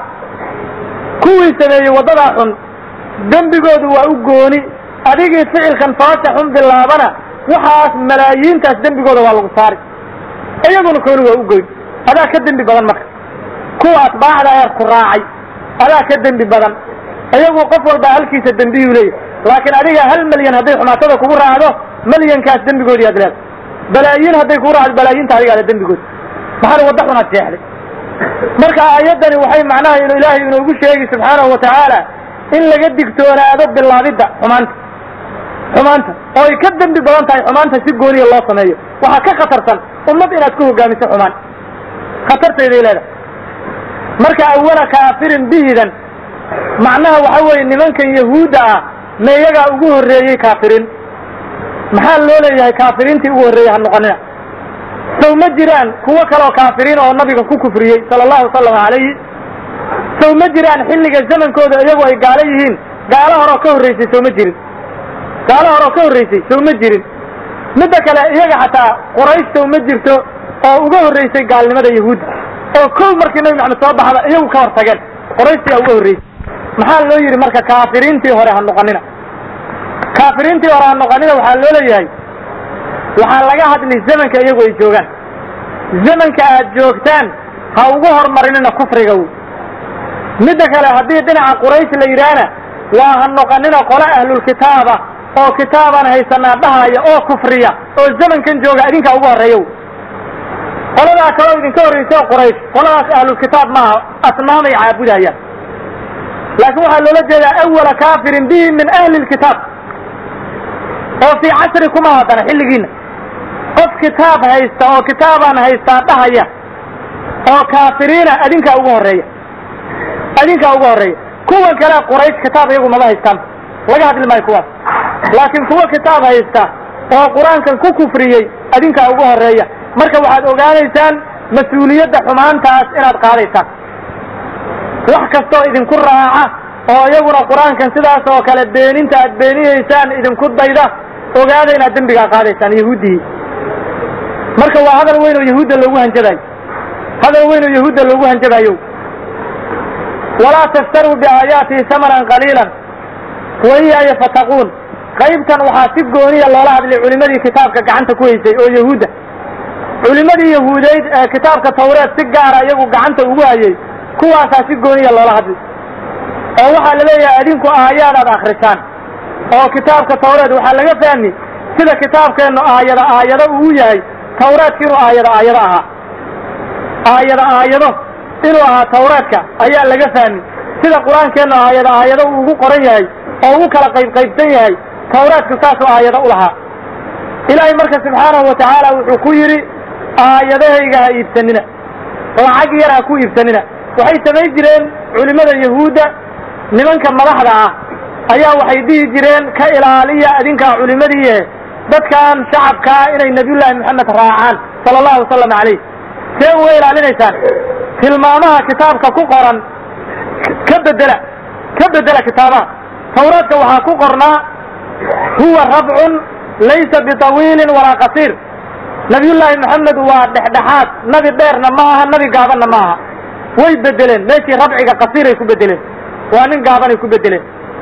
كوي سمهية وضد أحن دنبكو دو أوقوني أديك فعل كان فاتحهم بالله بنا وحاس ملايين تاس دنبكو دو والغفاري أيضا كونوا أوقوني هذا كدن ببدن مك كو أتباع لا يركراعي هذا كدن ببدن أيوة قفل بألكي سدن بيه ليه لكن عليها هل مليون هذي حما تذا كبر هذا مليون كاس دن بيقول يا دلال بلايين هذي كبر على بلايين تعليق على الدن بيقول بحال وضحنا السحر مركا آياتنا وحي معناها إنه إلهي إنه يقول شيء سبحانه وتعالى إن لقدك تونا أدب بالله بدأ حمانت حمانت أو يكدن ببدن تاي حمانت سيقولي الله صنعيه وحكا خطرتا أمد إن أتكوه قامسة حمان خطرت إليه لذا مركا أولا كافر بيدا معناها وحوي إن من كان يهودا ما يقع أقوه الرئي كافرين محال لولا يهي كافرين تي أقوه الرئي هنقننا سو مجران كوا كلاو كافرين أو النبي كو كفريي صلى الله وسلم عليه سو مجران حلق الزمن كودا يقوه قاليهين قالها روكوه الرئيسي سو مجرين قالها روكوه الرئيسي سو مجرين مدك لا يقع حتى قريش سو مجرتو oo uga horeysay gaalnimada yahuud oo koob markii nabi maxamed soo baxay iyagu ka hortageen qoraysi uga horeysay maxaa loo yiri marka kaafiriintii hore ha noqonina kaafiriintii hore ha noqonina waxa loo leeyahay waxa laga hadlay zamanka iyagu ay joogan zamanka aad joogtaan ha ugu hormarinina kufriga mid kale hadii dhinaca quraysh la yiraana waa ha noqonina qolo ahlul kitaaba oo kitaaban haysana dhahayo oo kufriya oo zamankan jooga idinka ugu horeeyo قلنا كلام إذن كوري سوى قريش قلنا أهل الكتاب ما أصنامي عابدها لكن وحا لولا أول كافر به من أهل الكتاب وفي عصركم هذا حل جينا قف كتاب هيستا أو كتابا هيستا تهيا أو كافرين أدينك أبوه الرئي أدينك أبوه الرئي كوا كلا قريش كتاب يقول الله يستم وجهد لما يكون لكن كوا كتاب هيستا أو قرآن كان كفريي أدينك أبوه الرئي marka waxaad ogaanaysaan mas'uuliyadda xumaantaas inaad qaadaysaan wax kasto idin ku raaca oo iyaguna quraankan sidaas oo kale beeninta aad beeninaysaan idinku dayda ogaada inaad dambiga qaadaysaan yahuudii marka waa hadal weyn oo yahuudda loogu hanjabayo hadal weyn oo yahuudda loogu hanjabayo ولا تشتروا بآياتي ثمنا قليلا وإياي فاتقون qaybtan waxaa si gooniya loola hadlay culimadii kitaabka gacanta ku haysay oo yahuuda culimadii yahuudeed ee kitaabka tawreed si gaara iyagu gacanta ugu hayay kuwaasaa si gooniya loola hadlay oo waxaa la leeyahay adinku aayaadaad akhrisaan oo kitaabka tawreed waxaa laga fahmi sida kitaabkeennu aayada aayado uu yahay tawreedka inuu aayado aayado ahaa aayado aayado inuu ahaa tawreedka ayaa laga fahmi sida qur-aankeennu aayado aayado uu ugu qoran yahay oo ugu kala qayb qaybsan yahay tawreedku saasuu aayado u lahaa ilaahay marka subxaanahu watacaala wuxuu ku yidhi aayadahayga ha iibsanina lacag yar ha ku iibsanina waxay samayn jireen culimmada yahuudda nimanka madaxda ah ayaa waxay dhihi jireen ka ilaaliya adinkaa culimadiiye dadkan shacabkaa inay nabiyullaahi moxamed raacaan sala allahu wasalam calayh see uga ilaalinaysaan tilmaamaha kitaabka ku qoran ka bedela ka bedela kitaabaha tawreedka waxaa ku qornaa huwa rabcun laysa bitawiilin walaa qasiir nabiyullaahi moxamed waa dhexdhexaad nabi dheerna ma aha nabi gaabanna ma aha way bedeleen meeshii rabciga qasiiray ku bedeleen waa nin gaabanay ku bedeleen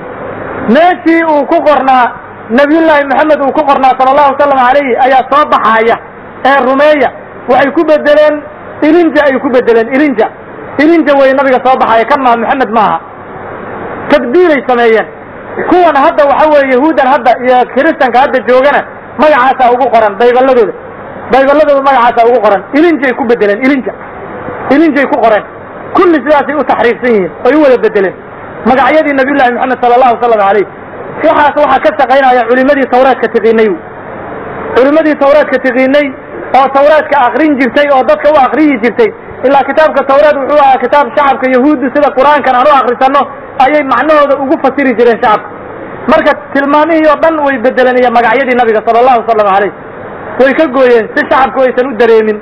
meeshii uu ku qornaa nabiyullaahi moxamed uu ku qornaa sala allahu wasalam calayhi ayaa soo baxaaya ee rumeeya waxay ku bedeleen ilinja ay ku bedeleen ilinja ilinja way nabiga soo baxaaya kan maa moxamed maaha tadbiiray sameeyeen kuwan hadda waxa weeye yahuudan hadda iyo kiristanka hadda joogana magacaasaa ugu qoran bayballadooda bayballadooda magacaasaa ugu qoran ilinjay ku bedeleen ilinja ilinjay ku qoreen kulli sidaasay u taxriifsan yihiin oy u wada bedeleen magacyadii nabiyullahi moxamed sala allahu wasalam calayh waxaas waxaa ka shaqaynaya culimadii tawreedka tiqiinay culimadii tawreedka tiqiinay oo tawreedka akrin jirtay oo dadka u akriyi jirtay ilaa kitaabka tawreed wuxuu ahaa kitaab shacabka yahuuddu sida qur-aankan aan u akrisanno ayay macnahooda ugu fasiri jireen shacabka marka tilmaamihii oo dhan way bedeleen iyo magacyadii nabiga sala allahu wasalam calayh way ka gooyeen si shacabku aysan u dareemin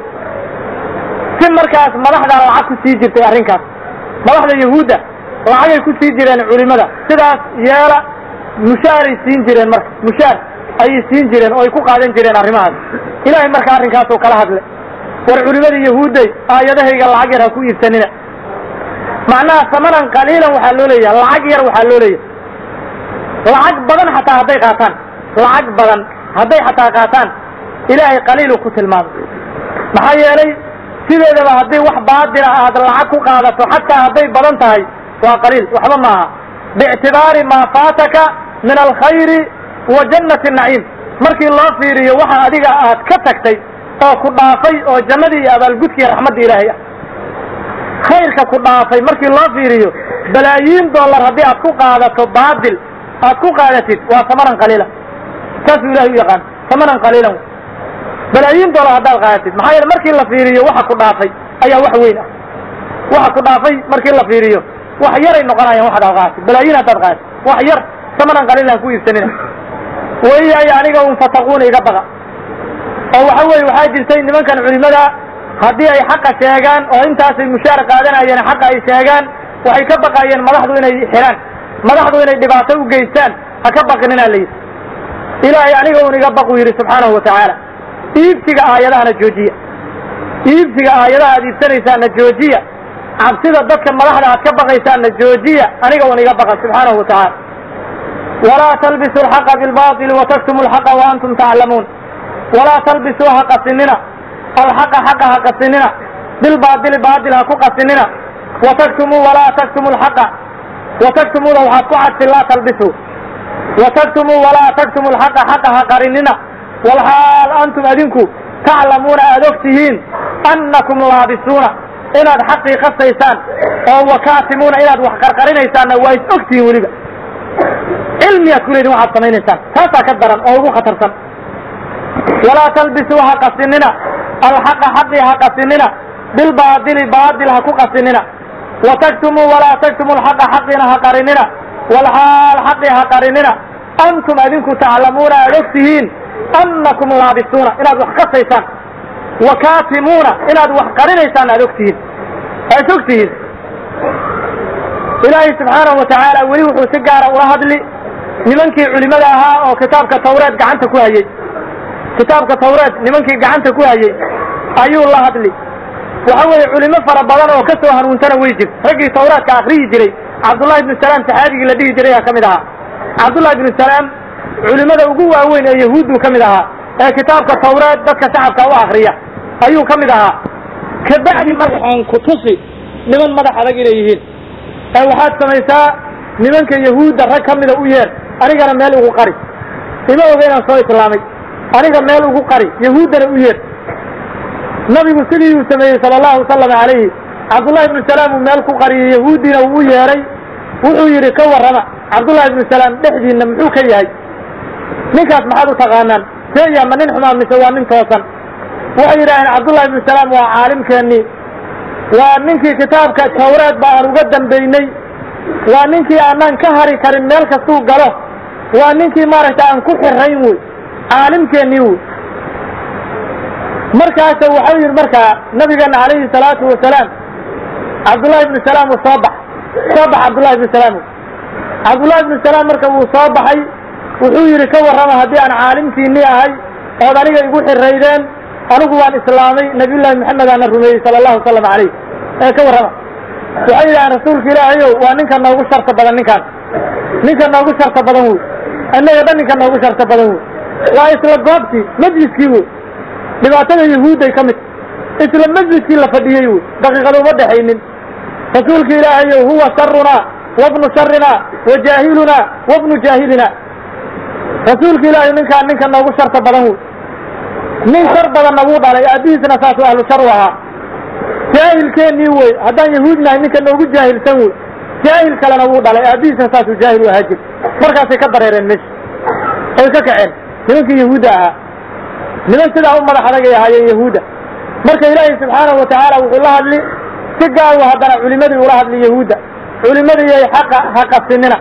si markaas madaxda lacag ku sii jirtay arrinkaas madaxda yahuudda lacagay ku sii jireen culimada sidaas yeela mushaaray siin jireen marka mushaar ayay siin jireen oo ay ku qaadan jireen arrimahaas ilaahay marka arrinkaasuu kala hadlay war culimadii yahuudday aayadahayga lacag yar ha ku iibsanina macnaha samanan qaliilan waxaa loo leeyahay lacag yar waxaa loo leeyahay lacag badan xataa hadday qaataan lacag badan hadday xataa qaataan ilaahay qaliiluu ku tilmaamay maxaa yeelay sideedaba haddii wax baadila aad lacag ku qaadato xataa hadday badan tahay waa qaliil waxba maaha biictibaari maa faataka min alkhayri wa jannati naciim markii loo fiiriyo waxa adiga aad ka tagtay oo ku dhaafay oo jannadii iyo abaalgudkii raxmadda ilaahay ah khayrka ku dhaafay markii loo fiiriyo balaayiin dollar haddii aad ku qaadato baadil aad ku qaadatid waa samanan qaliila saasuu ilahay u yaqaan samanan qaliilan balaayiin dollar haddaad qaadatid maxaa yeele markii la fiiriyo waxa ku dhaafay ayaa wax weyn ah waxa ku dhaafay markii la fiiriyo wax yaray noqonayaan waxaad qaadatid balaayiin haddaad qaadatid wax yar samanan qaliilan ku iibsanina waiyaay aniga un fataquuna iga baqa oo waxa weeye waxaa jirtay nimankan culimada haddii ay xaqa sheegaan oo intaasay mushaar qaadanayeen xaqa ay sheegaan waxay ka baqayeen madaxdu inay xiraan madaxdu inay dhibaato u geystaan ha ka baqinina la yidhi ilaahay aniga un iga baqu yidhi subxaanahu watacaala iibsiga aayadahana joojiya iibsiga aayadaha aad iibsanaysaanna joojiya cabsida dadka madaxda aad ka baqaysaanna joojiya aniga un iga baqa subxaanahu watacaala walaa talbisu alxaqa bilbaili wataktumu alxaqa waantum taclamuun walaa talbisuu ha qasinina alxaqa xaqa ha qasinina bilbaadili baadil ha ku qasinina wataktumuu walaa taktumu alxaqa wataktumuuda waxaad ku cadsin laa talbisuu wataktumuu walaa taktumu alxaqa xaqa ha qarinina walxaal antum adinku taclamuuna aad og tihiin annakum laabisuuna inaad xaqii qasaysaan oo wakaatimuuna inaad wax qarqarinaysaanna waa is og tihiin weliba cilmiyaad ku leedin waxaad samaynaysaan taasaa ka daran oo ugu khatarsan walaa talbisuu ha qasinina alxaqa xaqii ha qasinina bilbaadili baadil ha ku qasinina wataktumuu walaa taktumu alxaqa xaqiina ha qarinina walxaal xaqii ha qarinina antum adinku taclamuuna aad og tihiin annakum laabisuuna inaad wax qasaysaan wakaatimuuna inaad wax qarinaysaan aad og tihiin aad og tihiin إلهي سبحانه وتعالى ولي وحو سجارة ورهد لي نمنكي علماء ها أو كتابك التوراة قعنت كوهي كتابك التوراة نمنكي قعنت كوهي أيو الله هدلي وحوي علماء فربضان وكسوها وانتنا ويجب رقي توراة كأخري جري عبد الله بن السلام تحادي الذي جريها كمدها عبد الله بن السلام علماء وقوة وين يهود كمدها كتابك التوراة بك شعبك وآخرية أيو كمدها كبعد مرحان كتصي لمن مدح رجليهين أو حد سميساء لمن كيهود الرك كمده وير أنا قال ماله وقري إما وبين الصلاة الإسلامي أنا قال ماله وقري يهود وير نبي مسلم يسمى صلى الله عليه وسلم عليه عبد الله بن السلام مالك قري يهودي ويري ويري كور رمى عبد الله بن السلام دحدي نمحو كيهي نكاس محادو تغانان كيا من نحمام مسوانين توصل ويري عبد الله بن السلام وعالم كاني ومنك كتابك التوراة بأن قدم بيني ومنك أنان كهري كريم مالك السوق له ومنك مارك أن كحر ريموي عالم كانيو مركز وحير مركز نبينا عليه الصلاة والسلام عبد الله بن السلام وصابح صابح عبد الله بن السلام عبد الله بن السلام مركز وصابحي وحير كور رمى هدي عن عالم كيني هاي وذلك يقول الريدان أنقوا الإسلامي نبي الله محمد عن الرمي صلى الله عليه وسلم عليه كور رمى وحير عن رسول كلاهي وأنك نوغو شرط بدن نكان نكان نوغو شرط بدنه أنه يبن نكان نوغو شرط بدنه وإسلام قابتي مجلس كيو لبعتنا يهود كمت إسلام مجلس كلا فديهيو دقيقة ومدحين رسولك إلهي هو شرنا وابن شرنا وجاهلنا وابن جاهلنا رسولك إلهي منك أنك نوغو شرط بدنه من شر بدن نوغو على أبيسنا ساسو أهل شروها جاهل كان يوي هذا يهودنا إنك نوغو جاهل سوي جاهل كلا نوغو على أبيسنا ساسو جاهل وهاجر مركز يكبر يرنش أو ككعين منك يهودها لمن تدعوا مرة حرقة هاي يهودا مركز إلهي سبحانه وتعالى وقال الله لي تقعوا هذا علماء ورهد ليهودا علماء حق حق السنين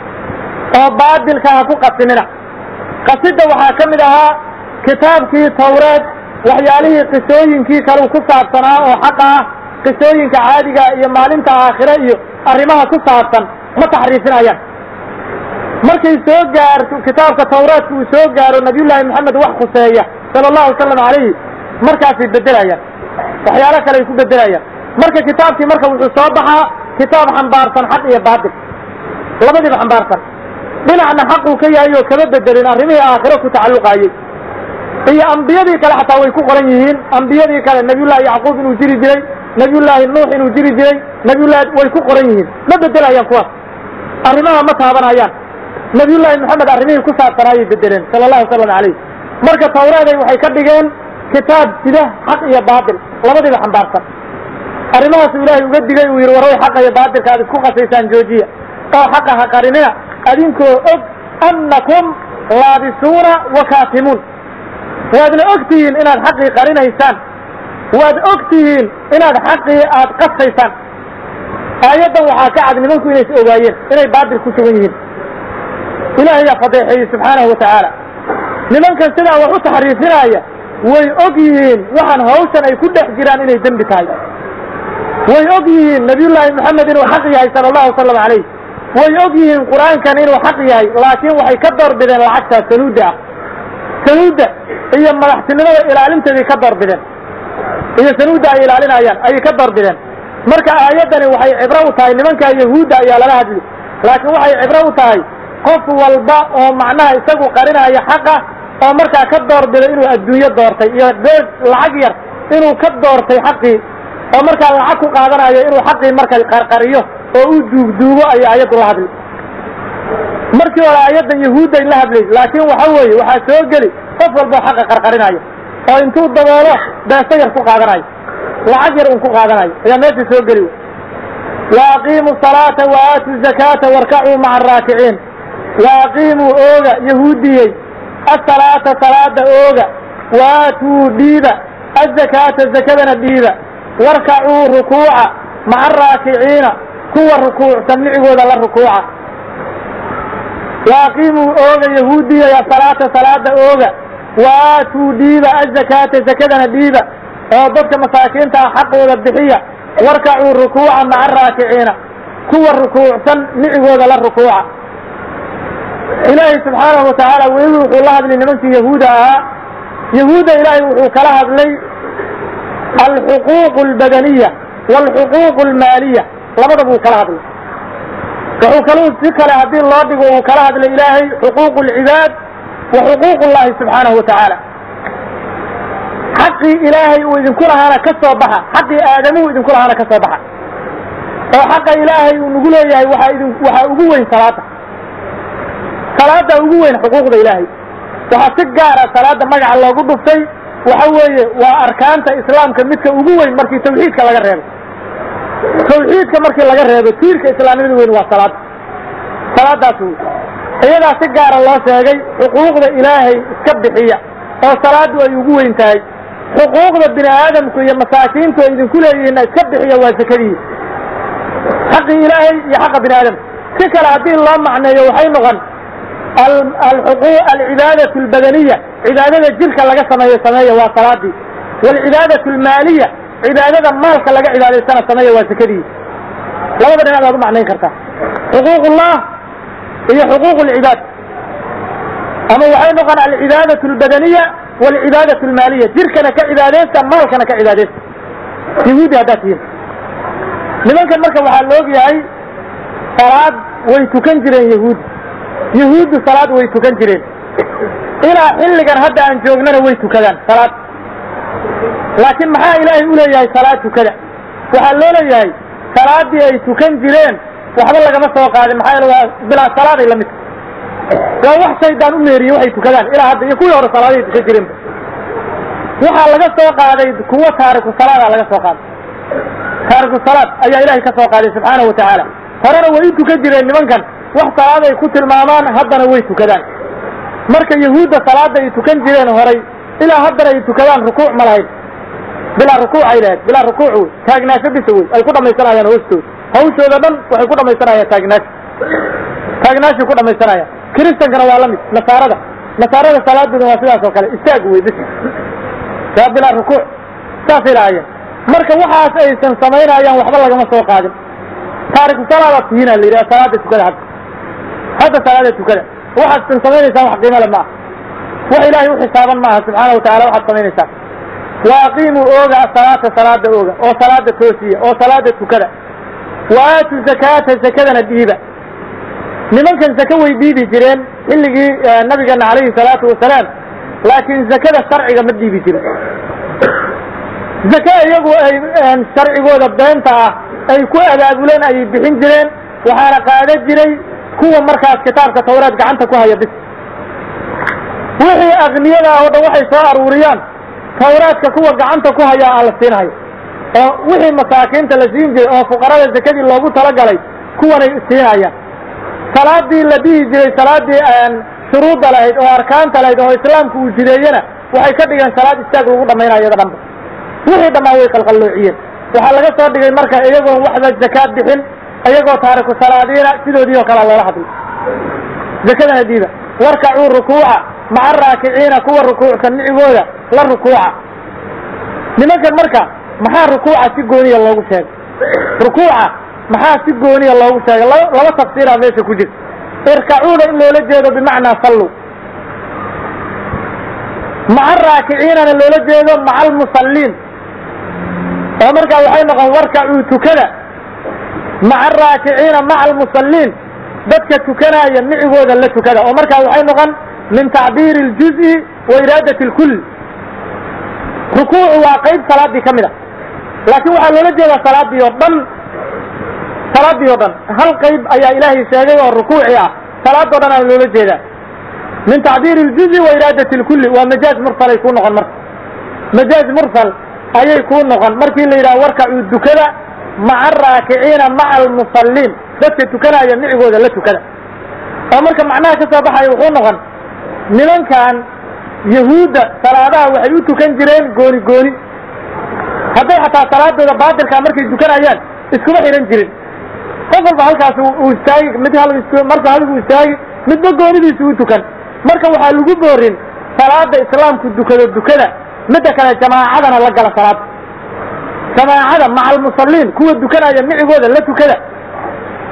وبعد الكهف قصننا قصيدة وحاكم لها كتاب في توراة وحياله قصوين كي كانوا كفار سنة وحقها قصوين كعادقة يمالين تآخرة أرمها كفار سنة ما تحريفنا يعني مركز سوغار كتاب كتوراة وسوغار النبي الله محمد وحق سيئة صلى الله عليه وسلم عليه مركز في بدلايا وحيالك لا يكون بدلايا مركز كتاب في مركز وصابها كتاب حنبارسا حق يبادل لما دي حنبارسا بنا عن حقه كي أيوه كبد الدلين أرميه آخرة تعلق أيه هي أنبياء كلا حتى ويكون قرنيين أنبياء كلا نبي الله يعقوب إنه جري جري نبي الله نوح إنه جري جري نبي الله ويكون قرنيين ما بدلا يا أخوان أرمها ما تابنا أيان نبي الله محمد أرميه كسر تراي بالدلين صلى الله عليه وسلم عليه مركز التوراة وحي كدجين كتاب سده حق يا باطل لما دي حنبارسا أرمها سوله يقدجي ويروي حق يا باطل كهذا كوكا سيسان جوجية أو حقها قرننا أدينكو أب أنكم لابسون وكاتمون وأدن أكتين إن الحق قرن إنسان وأدن أكتين إن الحق أتقص إنسان آيات وحاكا عدن منكم إنه سؤالين إنه بعد الكسوين إلهي فضيحي سبحانه وتعالى لمن كان سنة وحو تحريفنا آية ويأقيين وحن هوشا يكون حجران إنه دم بتاعي ويأقيين نبي الله محمد وحقه صلى الله عليه وسلم عليه ويأقيين القرآن كان إنه حقه لكن وحي كدر بدن العكسة سنودة سنودة هي ملحتننا إلى علمت ذي كدر بدن هي سنودة إلى علينا أيان أي كدر بدن مركا آياتنا وحي عبروتها لمن كان يهودا يا لها دي لكن وحي عبروتها قف والباء ومعناها يساقوا قرنها يا حقه ومركا كدر بدن إنه الدنيا دورتي يا بيت العقير إنه كدرتي حقي ومركا العقو قادنا إنه حقي مركا القرقريه وأودوه دوه أي آيات الله دي markii wala ayadan yahuuda ila hadlay laakiin waxa weey waxa soo gali qof walba xaq qarqarinayo oo intuu daboolo daasayar ku qaadanayo lacag yar uu ku qaadanayo ayaa meesha soo gali wa aqiimu salata wa aatu zakata warka'u ma'a ar-raaki'in wa aqiimu ooga yahuudiyay as-salata salada ooga wa aatu diida az-zakata zakadana diida warka'u rukuu'a ma'a ar-raaki'in kuwa rukuuc samicigooda la rukuuca واقيموا اوغا يهودية يا صلاة صلاة اوغا واتوا ديبا الزكاة زكاة ديبا وضبط مساكين حق وذبحية واركعوا الركوع مع الراكعين kuwa rukuucsan nicigooda la rukuuca ilaahay subxaanahu watacaala weli wuxuu la hadlay nimankii yahuuda ahaa yahuudda ilaahay wuxuu kala hadlay alxuquuq albadaniya waalxuquuq almaaliya labadaba uu kala hadlay wuxuu kaluu si kale haddii loo dhigo uu kala hadlay ilaahay xuquuq alcibaad wa xuquuq ullahi subxaanahu watacaala xaqii ilaahay uu idinku lahaana ka soo baxa xaqii aadamuhu idinku lahaana ka soo baxa oo xaqa ilaahay uu nagu leeyahay waxaa idin waxaa ugu weyn salaada salaada ugu weyn xuquuqda ilaahay waxaa si gaara salaada magaca loogu dhuftay waxa weeye waa arkaanta islaamka midka ugu weyn markii tawxiidka laga reebo tawxiidka markii laga reebo tiirka islaamnimada weyn waa salaada salaadaas wey iyadaa si gaara loo sheegay xuquuqda ilaahay iska bixiya oo salaadu ay ugu weyn tahay xuquuqda bini aadamku iyo masaakiintu ay idinku leeyihiinna iska bixiya waa zakadii xaqii ilaahay iyo xaqa bini aadamka si kale haddii loo macneeyo waxay noqon alxuquuq alcibaadatu albadaniya cibaadada jirka laga sameeyo sameeya waa salaadii waalcibaadatu almaaliya cibaadada maalka laga cibaadaystana sameeya waa zakadii labada dhinac baad u macnayn kartaa xuquuqullah iyo xuquuq alcibaad ama waxay noqon alcibaadatu albadaniya waalcibaadatu almaaliya jirkana ka cibaadaysta maalkana ka cibaadaysta yahuudi haddaad tihiin nimankan marka waxaa la og yahay salaad way tukan jireen yahuud yahuuddu salaad way tukan jireen ilaa xilligan hadda aan joognana way tukadaan salaad laakiin maxaa ilaahay u leeyahay salaad tukada waxaa loo leeyahay salaaddii ay tukan jireen waxba lagama soo qaadin maxaa yeele waa bilaa salaaday lamid waa wax shaydaan u meeriyey waxay tukadaan ilaa hadda iyo kuwii hore salaaday tukan jireenba waxaa laga soo qaaday kuwo taariku salaadaa laga soo qaaday taariku salaad ayaa ilaahay ka soo qaaday subxaanahu watacaala horena way u tukan jireen nimankan wax salaad ay ku tilmaamaan haddana way tukadaan marka yahuudda salaada ay tukan jireen horay ilaa haddana ay tukadaan rukuuc ma lahayn bilaa rukuucay lahayd bilaa rukuuc wey taagnaasho bisa wey ay ku dhamaysanayaan hoostooda hawshooda dhan waxay ku dhamaysanayaan taagnaasho taagnaashay ku dhamaysanayaan kiristankana waa la mid nasaarada nasaarada salaadooda waa sidaas oo kale istaag wey bis waa bilaa rukuuc saasay lahaayeen marka waxaas aysan samaynayaan waxba lagama soo qaadin taariku salaadaad tihiina la yidhaha salaada tukada hadda hadda salaada tukada waxaad samaynaysaan wax qiimo le maaha wax ilaahay u xisaaban maaha subxaana wataala waxaad samaynaysaa wa aqiimuu ooga asalaata salaada ooga oo salaada toosiya oo salaada tukada wa aatu zakaata zakadana dhiiba nimankan zaka way dhiibi jireen xilligii nabigeena calayhi salaatu wasalaam laakiin zakada sharciga ma dhiibi jirin zaka iyagu ay sharcigooda beenta ah ay ku abaabuleen ayay bixin jireen waxaana qaadan jiray kuwa markaas kitaabka tawraad gacanta ku haya bis wixii aqniyada oo dhan waxay soo aruuriyaan tawraadka kuwa gacanta ku haya aan la siinayo oo wixii masaakiinta la siin jiray oo fuqarada zakadii loogu talagalay kuwanay siinayaan salaadii la dhihi jiray salaadii shuruudda lahayd oo arkaanta lahayd oo islaamku uu jideeyena waxay ka dhigeen salaad istaag lagu dhamaynayo iyada dhanba wixii dhammaan way qalqalloociyeen waxaa laga soo dhigay marka iyagoon waxba zakaad bixin iyagoo taariku salaadiina sidoodii oo kale loola hadlay zakadana diida warkacuu rukuuca maca araakiciina kuwa rukuucsan micigooda la rukuuca nimankan marka maxaa rukuuca si gooniya loogu sheegay rukuuca maxaa si gooniya loogu sheegay laba tafsiiraa meesha ku jirta irkacuuda in loola jeedo bimacnaa sallu maca araakiciinana loola jeedo maca almusalliin oo markaa waxay noqon warkacuu tukada maca araakiciina maca almusalliin dadka tukanaya micigooda la tukada oo markaa waxay noqon min tacbiiri اljuz'i wa iraadati اlkull rukuucu waa qayb salaadii ka mid a laakiin waxaa loola jeedaa salaadii oo dhan salaadii oo dhan hal qayb ayaa ilaahay sheegay oo rukuuci ah salaadoo dhan aa loola jeedaa min tacbiiri اljuz'i wa iraadati اlkulli waa majaaz mursalay kuu noqon marka majaaz mursal ayay kuu noqon markii la yidhaha warkacuu dukada maca araakiciina maca almusalliin dadka tukanaya micigooda la tukada oo marka macnaha ka soo baxaya wuxuu noqon nimankan yahuudda salaadaha waxay u tukan jireen gooni gooni hadday xataa salaadooda baatilkaa markay tukanayaan iskuma xihan jirin qof walba halkaas uu istaagi mid marka haligu istaagi midba goonidiisa u tukan marka waxaa lagu boorin salaada islaamku dukado dukada midda kale jamaacadana la gala salaada jamaacada maca almusalliin kuwa dukanaya micigooda la tukada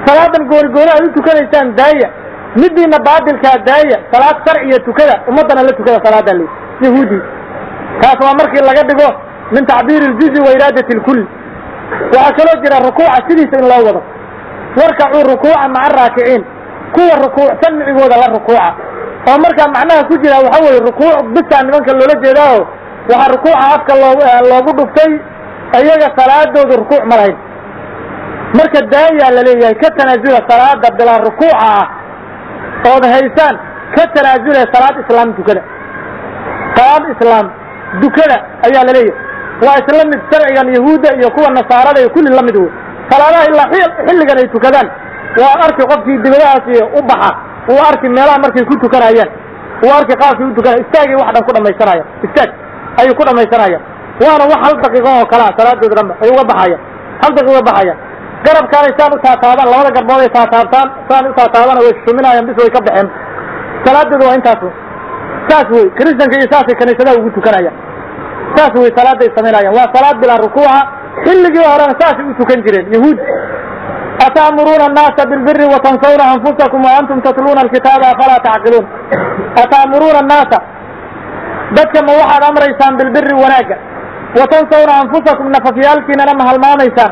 salaadan gooni gooni aad u tukanaysaan daaya midiina baadilkaa daaya salaad sharciya tukada ummadana la tukada salaada li yahuudi kaas waa markii laga dhigo min tacbiir aljuzi wa iraadati alkull waxaa kaloo jira rukuuca sidiisa in loo wado warkacuu rukuuca maca araakiciin kuwa rukuucsan micigooda la rukuuca oo markaa macnaha ku jira waxa weeye rukuuc bisaa nimanka loola jeedaaho waxaa rukuuca afka loo loogu dhuftay iyaga salaadoodu rukuuc ma lahayn marka daayaa laleeyahay ka tanaasula salaada bilaa rukuuca ah ood haysaan ka tanaasula salaad islaam dukada salaad islaam dukada ayaa laleeyahay waa isla mid sharcigan yahuudda iyo kuwa nasaarada iyo kulli la mid wey salaadaha ilaa xilligan ay tukadaan waa arki qofkii dibadahaasi u baxa uu arki meelaha markay ku tukanayaan uu arki qaabkii u tukanaya istaagay wax dhan ku dhamaysanaya istaag ayuu ku dhamaysanaya waana wax hal daqiiqo oo kalea salaadooda dhanba ay uga baxayaan hal daqiiq uga baxayaan garabkaanay saan u taataabaan labada garbood ay taataabtaan saan u taataabana way shuminayaan bis way ka baxeen salaadooda waa intaas wey saas wey kristanka iyo saasay kaniisadaha ugu tukanayaan saas wey salaaday samaynayaan waa salaad bilaa rukuuca xilligii horena saasay u tukan jireen yahuud ata'muruuna annaasa bilbiri watansawna anfusakum wa antum tatluuna alkitaaba afalaa tacqiluun ata'muruuna annaasa dadka ma waxaad amraysaan bilbiri wanaagga watansawna anfusakum nafafyaalkiinana ma halmaamaysaan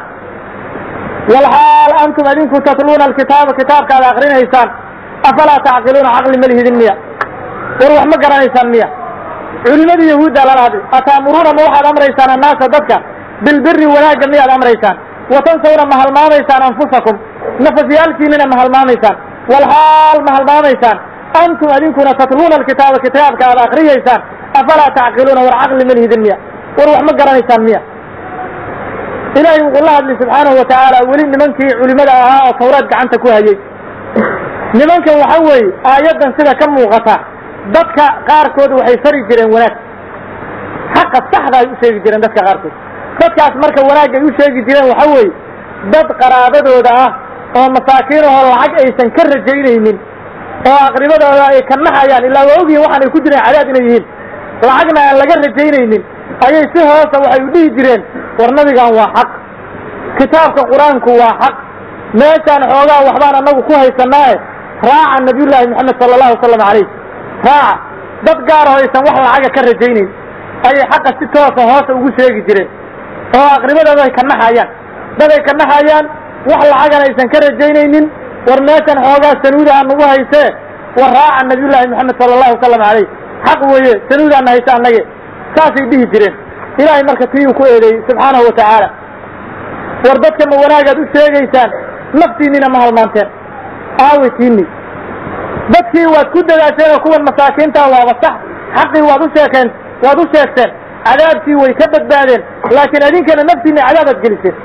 walxaal antum adinku tatluuna alkitaaba kitaabka ad akrinaysaan afalaa tacqiluuna caqli ma lihidin miya war wax ma garanaysaan miya culimadii yahuudda lala hadlay ata'muruuna ma waxaad amraysaan annaasa dadka bilbiri wanaagga miyaad amraysaan watansawna ma halmaamaysaan anfusakum nafafyaalkiinina ma halmaamaysaan walxaal ma halmaamaysaan antum adinkuna tatluuna alkitaaba kitaabka aad akriyaysaan afalaa tacqiluuna war caqli ma lihidin miya war wax ma garanaysaan miya ilaahay wuxuu la hadlay subxaanahu watacaala weli nimankii culimada ahaa oo tawraad gacanta ku hayay nimankan waxa weeye aayaddan sida ka muuqata dadka qaarkood waxay fari jireen wanaag xaqa saxda ay u sheegi jireen dadka qaarkood dadkaas marka wanaag ay u sheegi jireen waxa weeye dad qaraabadooda ah oo masaakiin ahoo lacag aysan ka rajaynaynin oo aqribadooda ay ka naxayaan ilaa waa ogyihin waxaan ay ku jireen cadaad inay yihiin lacagna aan laga rajaynaynin ayay si hoosa waxay u dhihi jireen war nabigan waa xaq kitaabka qur-aanku waa xaq meeshaan xoogaa waxbaan annagu ku haysanaaye raaca nabiyullaahi moxamed sala allahu wasalam calayh raaca dad gaar aho aysan wax lacaga ka rajaynayn ayay xaqa si toosa hoosa ugu sheegi jireen oo aqribadooda ay ka naxayaan dad ay ka naxayaan wax lacagana aysan ka rajaynaynin war meeshan xoogaa sanuudaha nagu haysee war raaca nabiyullaahi moxamed sala allahu wasalam calayh xaq weeye sanuudaana hayse annage saasay dhihi jireen ilaahay marka tiyuu ku eedeeyey subxaanahu watacaala war dadka ma wanaagaad u sheegaysaan naftiinina ma halmaanteen aawaytiini dadkii waad ku dadaasheen oo kuwan masaakiinta waaba sax xaqii waad u sheekeen waad u sheegteen cadaabkii way ka badbaadeen laakiin idinkana naftiina cadaabaad geliseen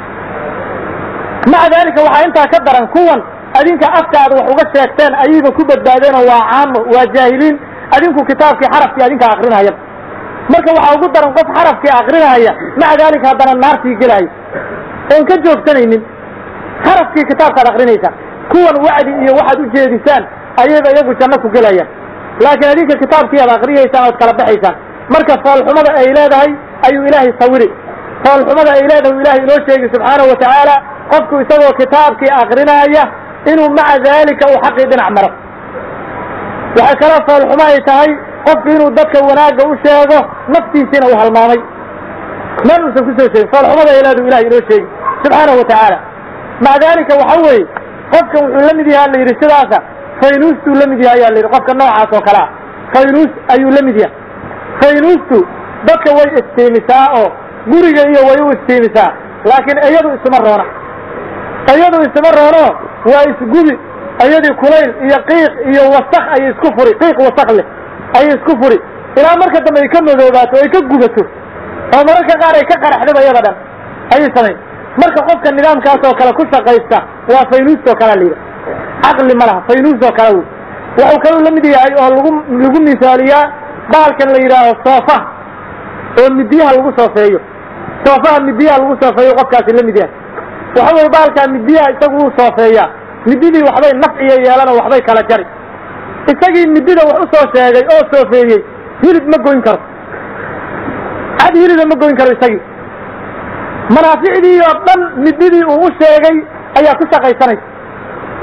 maca daalika waxaa intaa ka daran kuwan adinka afkaada wax uga sheegteen ayayba ku badbaadeen oo waa caamo waa jaahiliin adinku kitaabkii xarafkii adinka akrinaya marka waxaa ugu daran qof xarafkii akrinaya maca daalika haddana naartii gelaya oon ka joogsanaynin xarafkii kitaabkaad akrinaysaa kuwan wacdi iyo waxaad u jeedisaan ayayba iyagu janno ku gelayaan laakiin adinka kitaabkii aad akriyaysaan oad kala baxaysaan marka foolxumada ay leedahay ayuu ilaahay sawiri foolxumada ay leedahay ilaahay inoo sheegi subxaanahu watacaala qofku isagoo kitaabkii akrinaya inuu maca daalika uu xaqii dhinac maro waxay kaloo foolxumo ay tahay qofku inuu dadka wanaagga u sheego naftiisiina uu halmaamay meel uusan kusoo sheegin foolxumada ay leedahay ilahay inoo sheegi subxaanahu watacaala maca daalika waxa weeye qofkan wuxuu la mid yahay la yidhi sidaasa faynuustuu la mid yahay ayaa la yidhi qofka noocaas oo kale ah faynuus ayuu la mid yahay faynuustu dadka way istiimisaa oo guriga iyo way u istiimisaa laakiin iyadu isuma roona iyadu isuma roono waa isgubi iyadii kulayl iyo qiiq iyo wasaq ayay isku furi qiiq wasaq leh ayay isku furi ilaa marka dambe ay ka madoobaato ay ka gubato oo mararka qaar ay ka qaraxdaba iyada dhan ayay samayn marka qofka nidaamkaas oo kale ku shaqaysta waa faynuus oo kale la yidhaha caqli ma laha faynuus oo kale wey wuxuu kaluu la mid yahay oo lagu lagu misaaliyaa baalkan la yidhaaho soofaha oo midiyaha lagu soofeeyo soofaha midiyaha lagu soofeeyo qofkaasi la mid yahay waxa weye baalkaa midiyaha isagu uu soofeeyaa mididii waxbay nafciya yeelano waxbay kala jari isagii midida wax u soo sheegay oo soofeeyey hilib ma goyn karo cad hiliba ma goyn karo isagii manaaficdii oo dhan mididii uu u sheegay ayaa ku shaqaysanaysa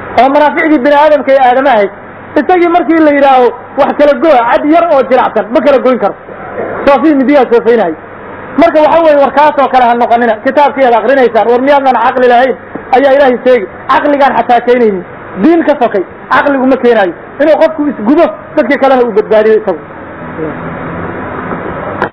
oo manaaficdii bini aadamka ee aadamahay isagii markii la yidhaaho wax kala goa cad yar oo jiracsan ma kala goyn karo soofii midiyaa soofaynahay marka waxa weeye war kaasoo kale ha noqonina kitaabkii aad akrinaysaan war miyaadnan caqli lahayn ayaa ilaahay sheegi caqligaan xataa keenaynin diin ka sokay caqligu ma keenaayo inuu qofku isgudo dadka kalena uu badbaadiyo isagu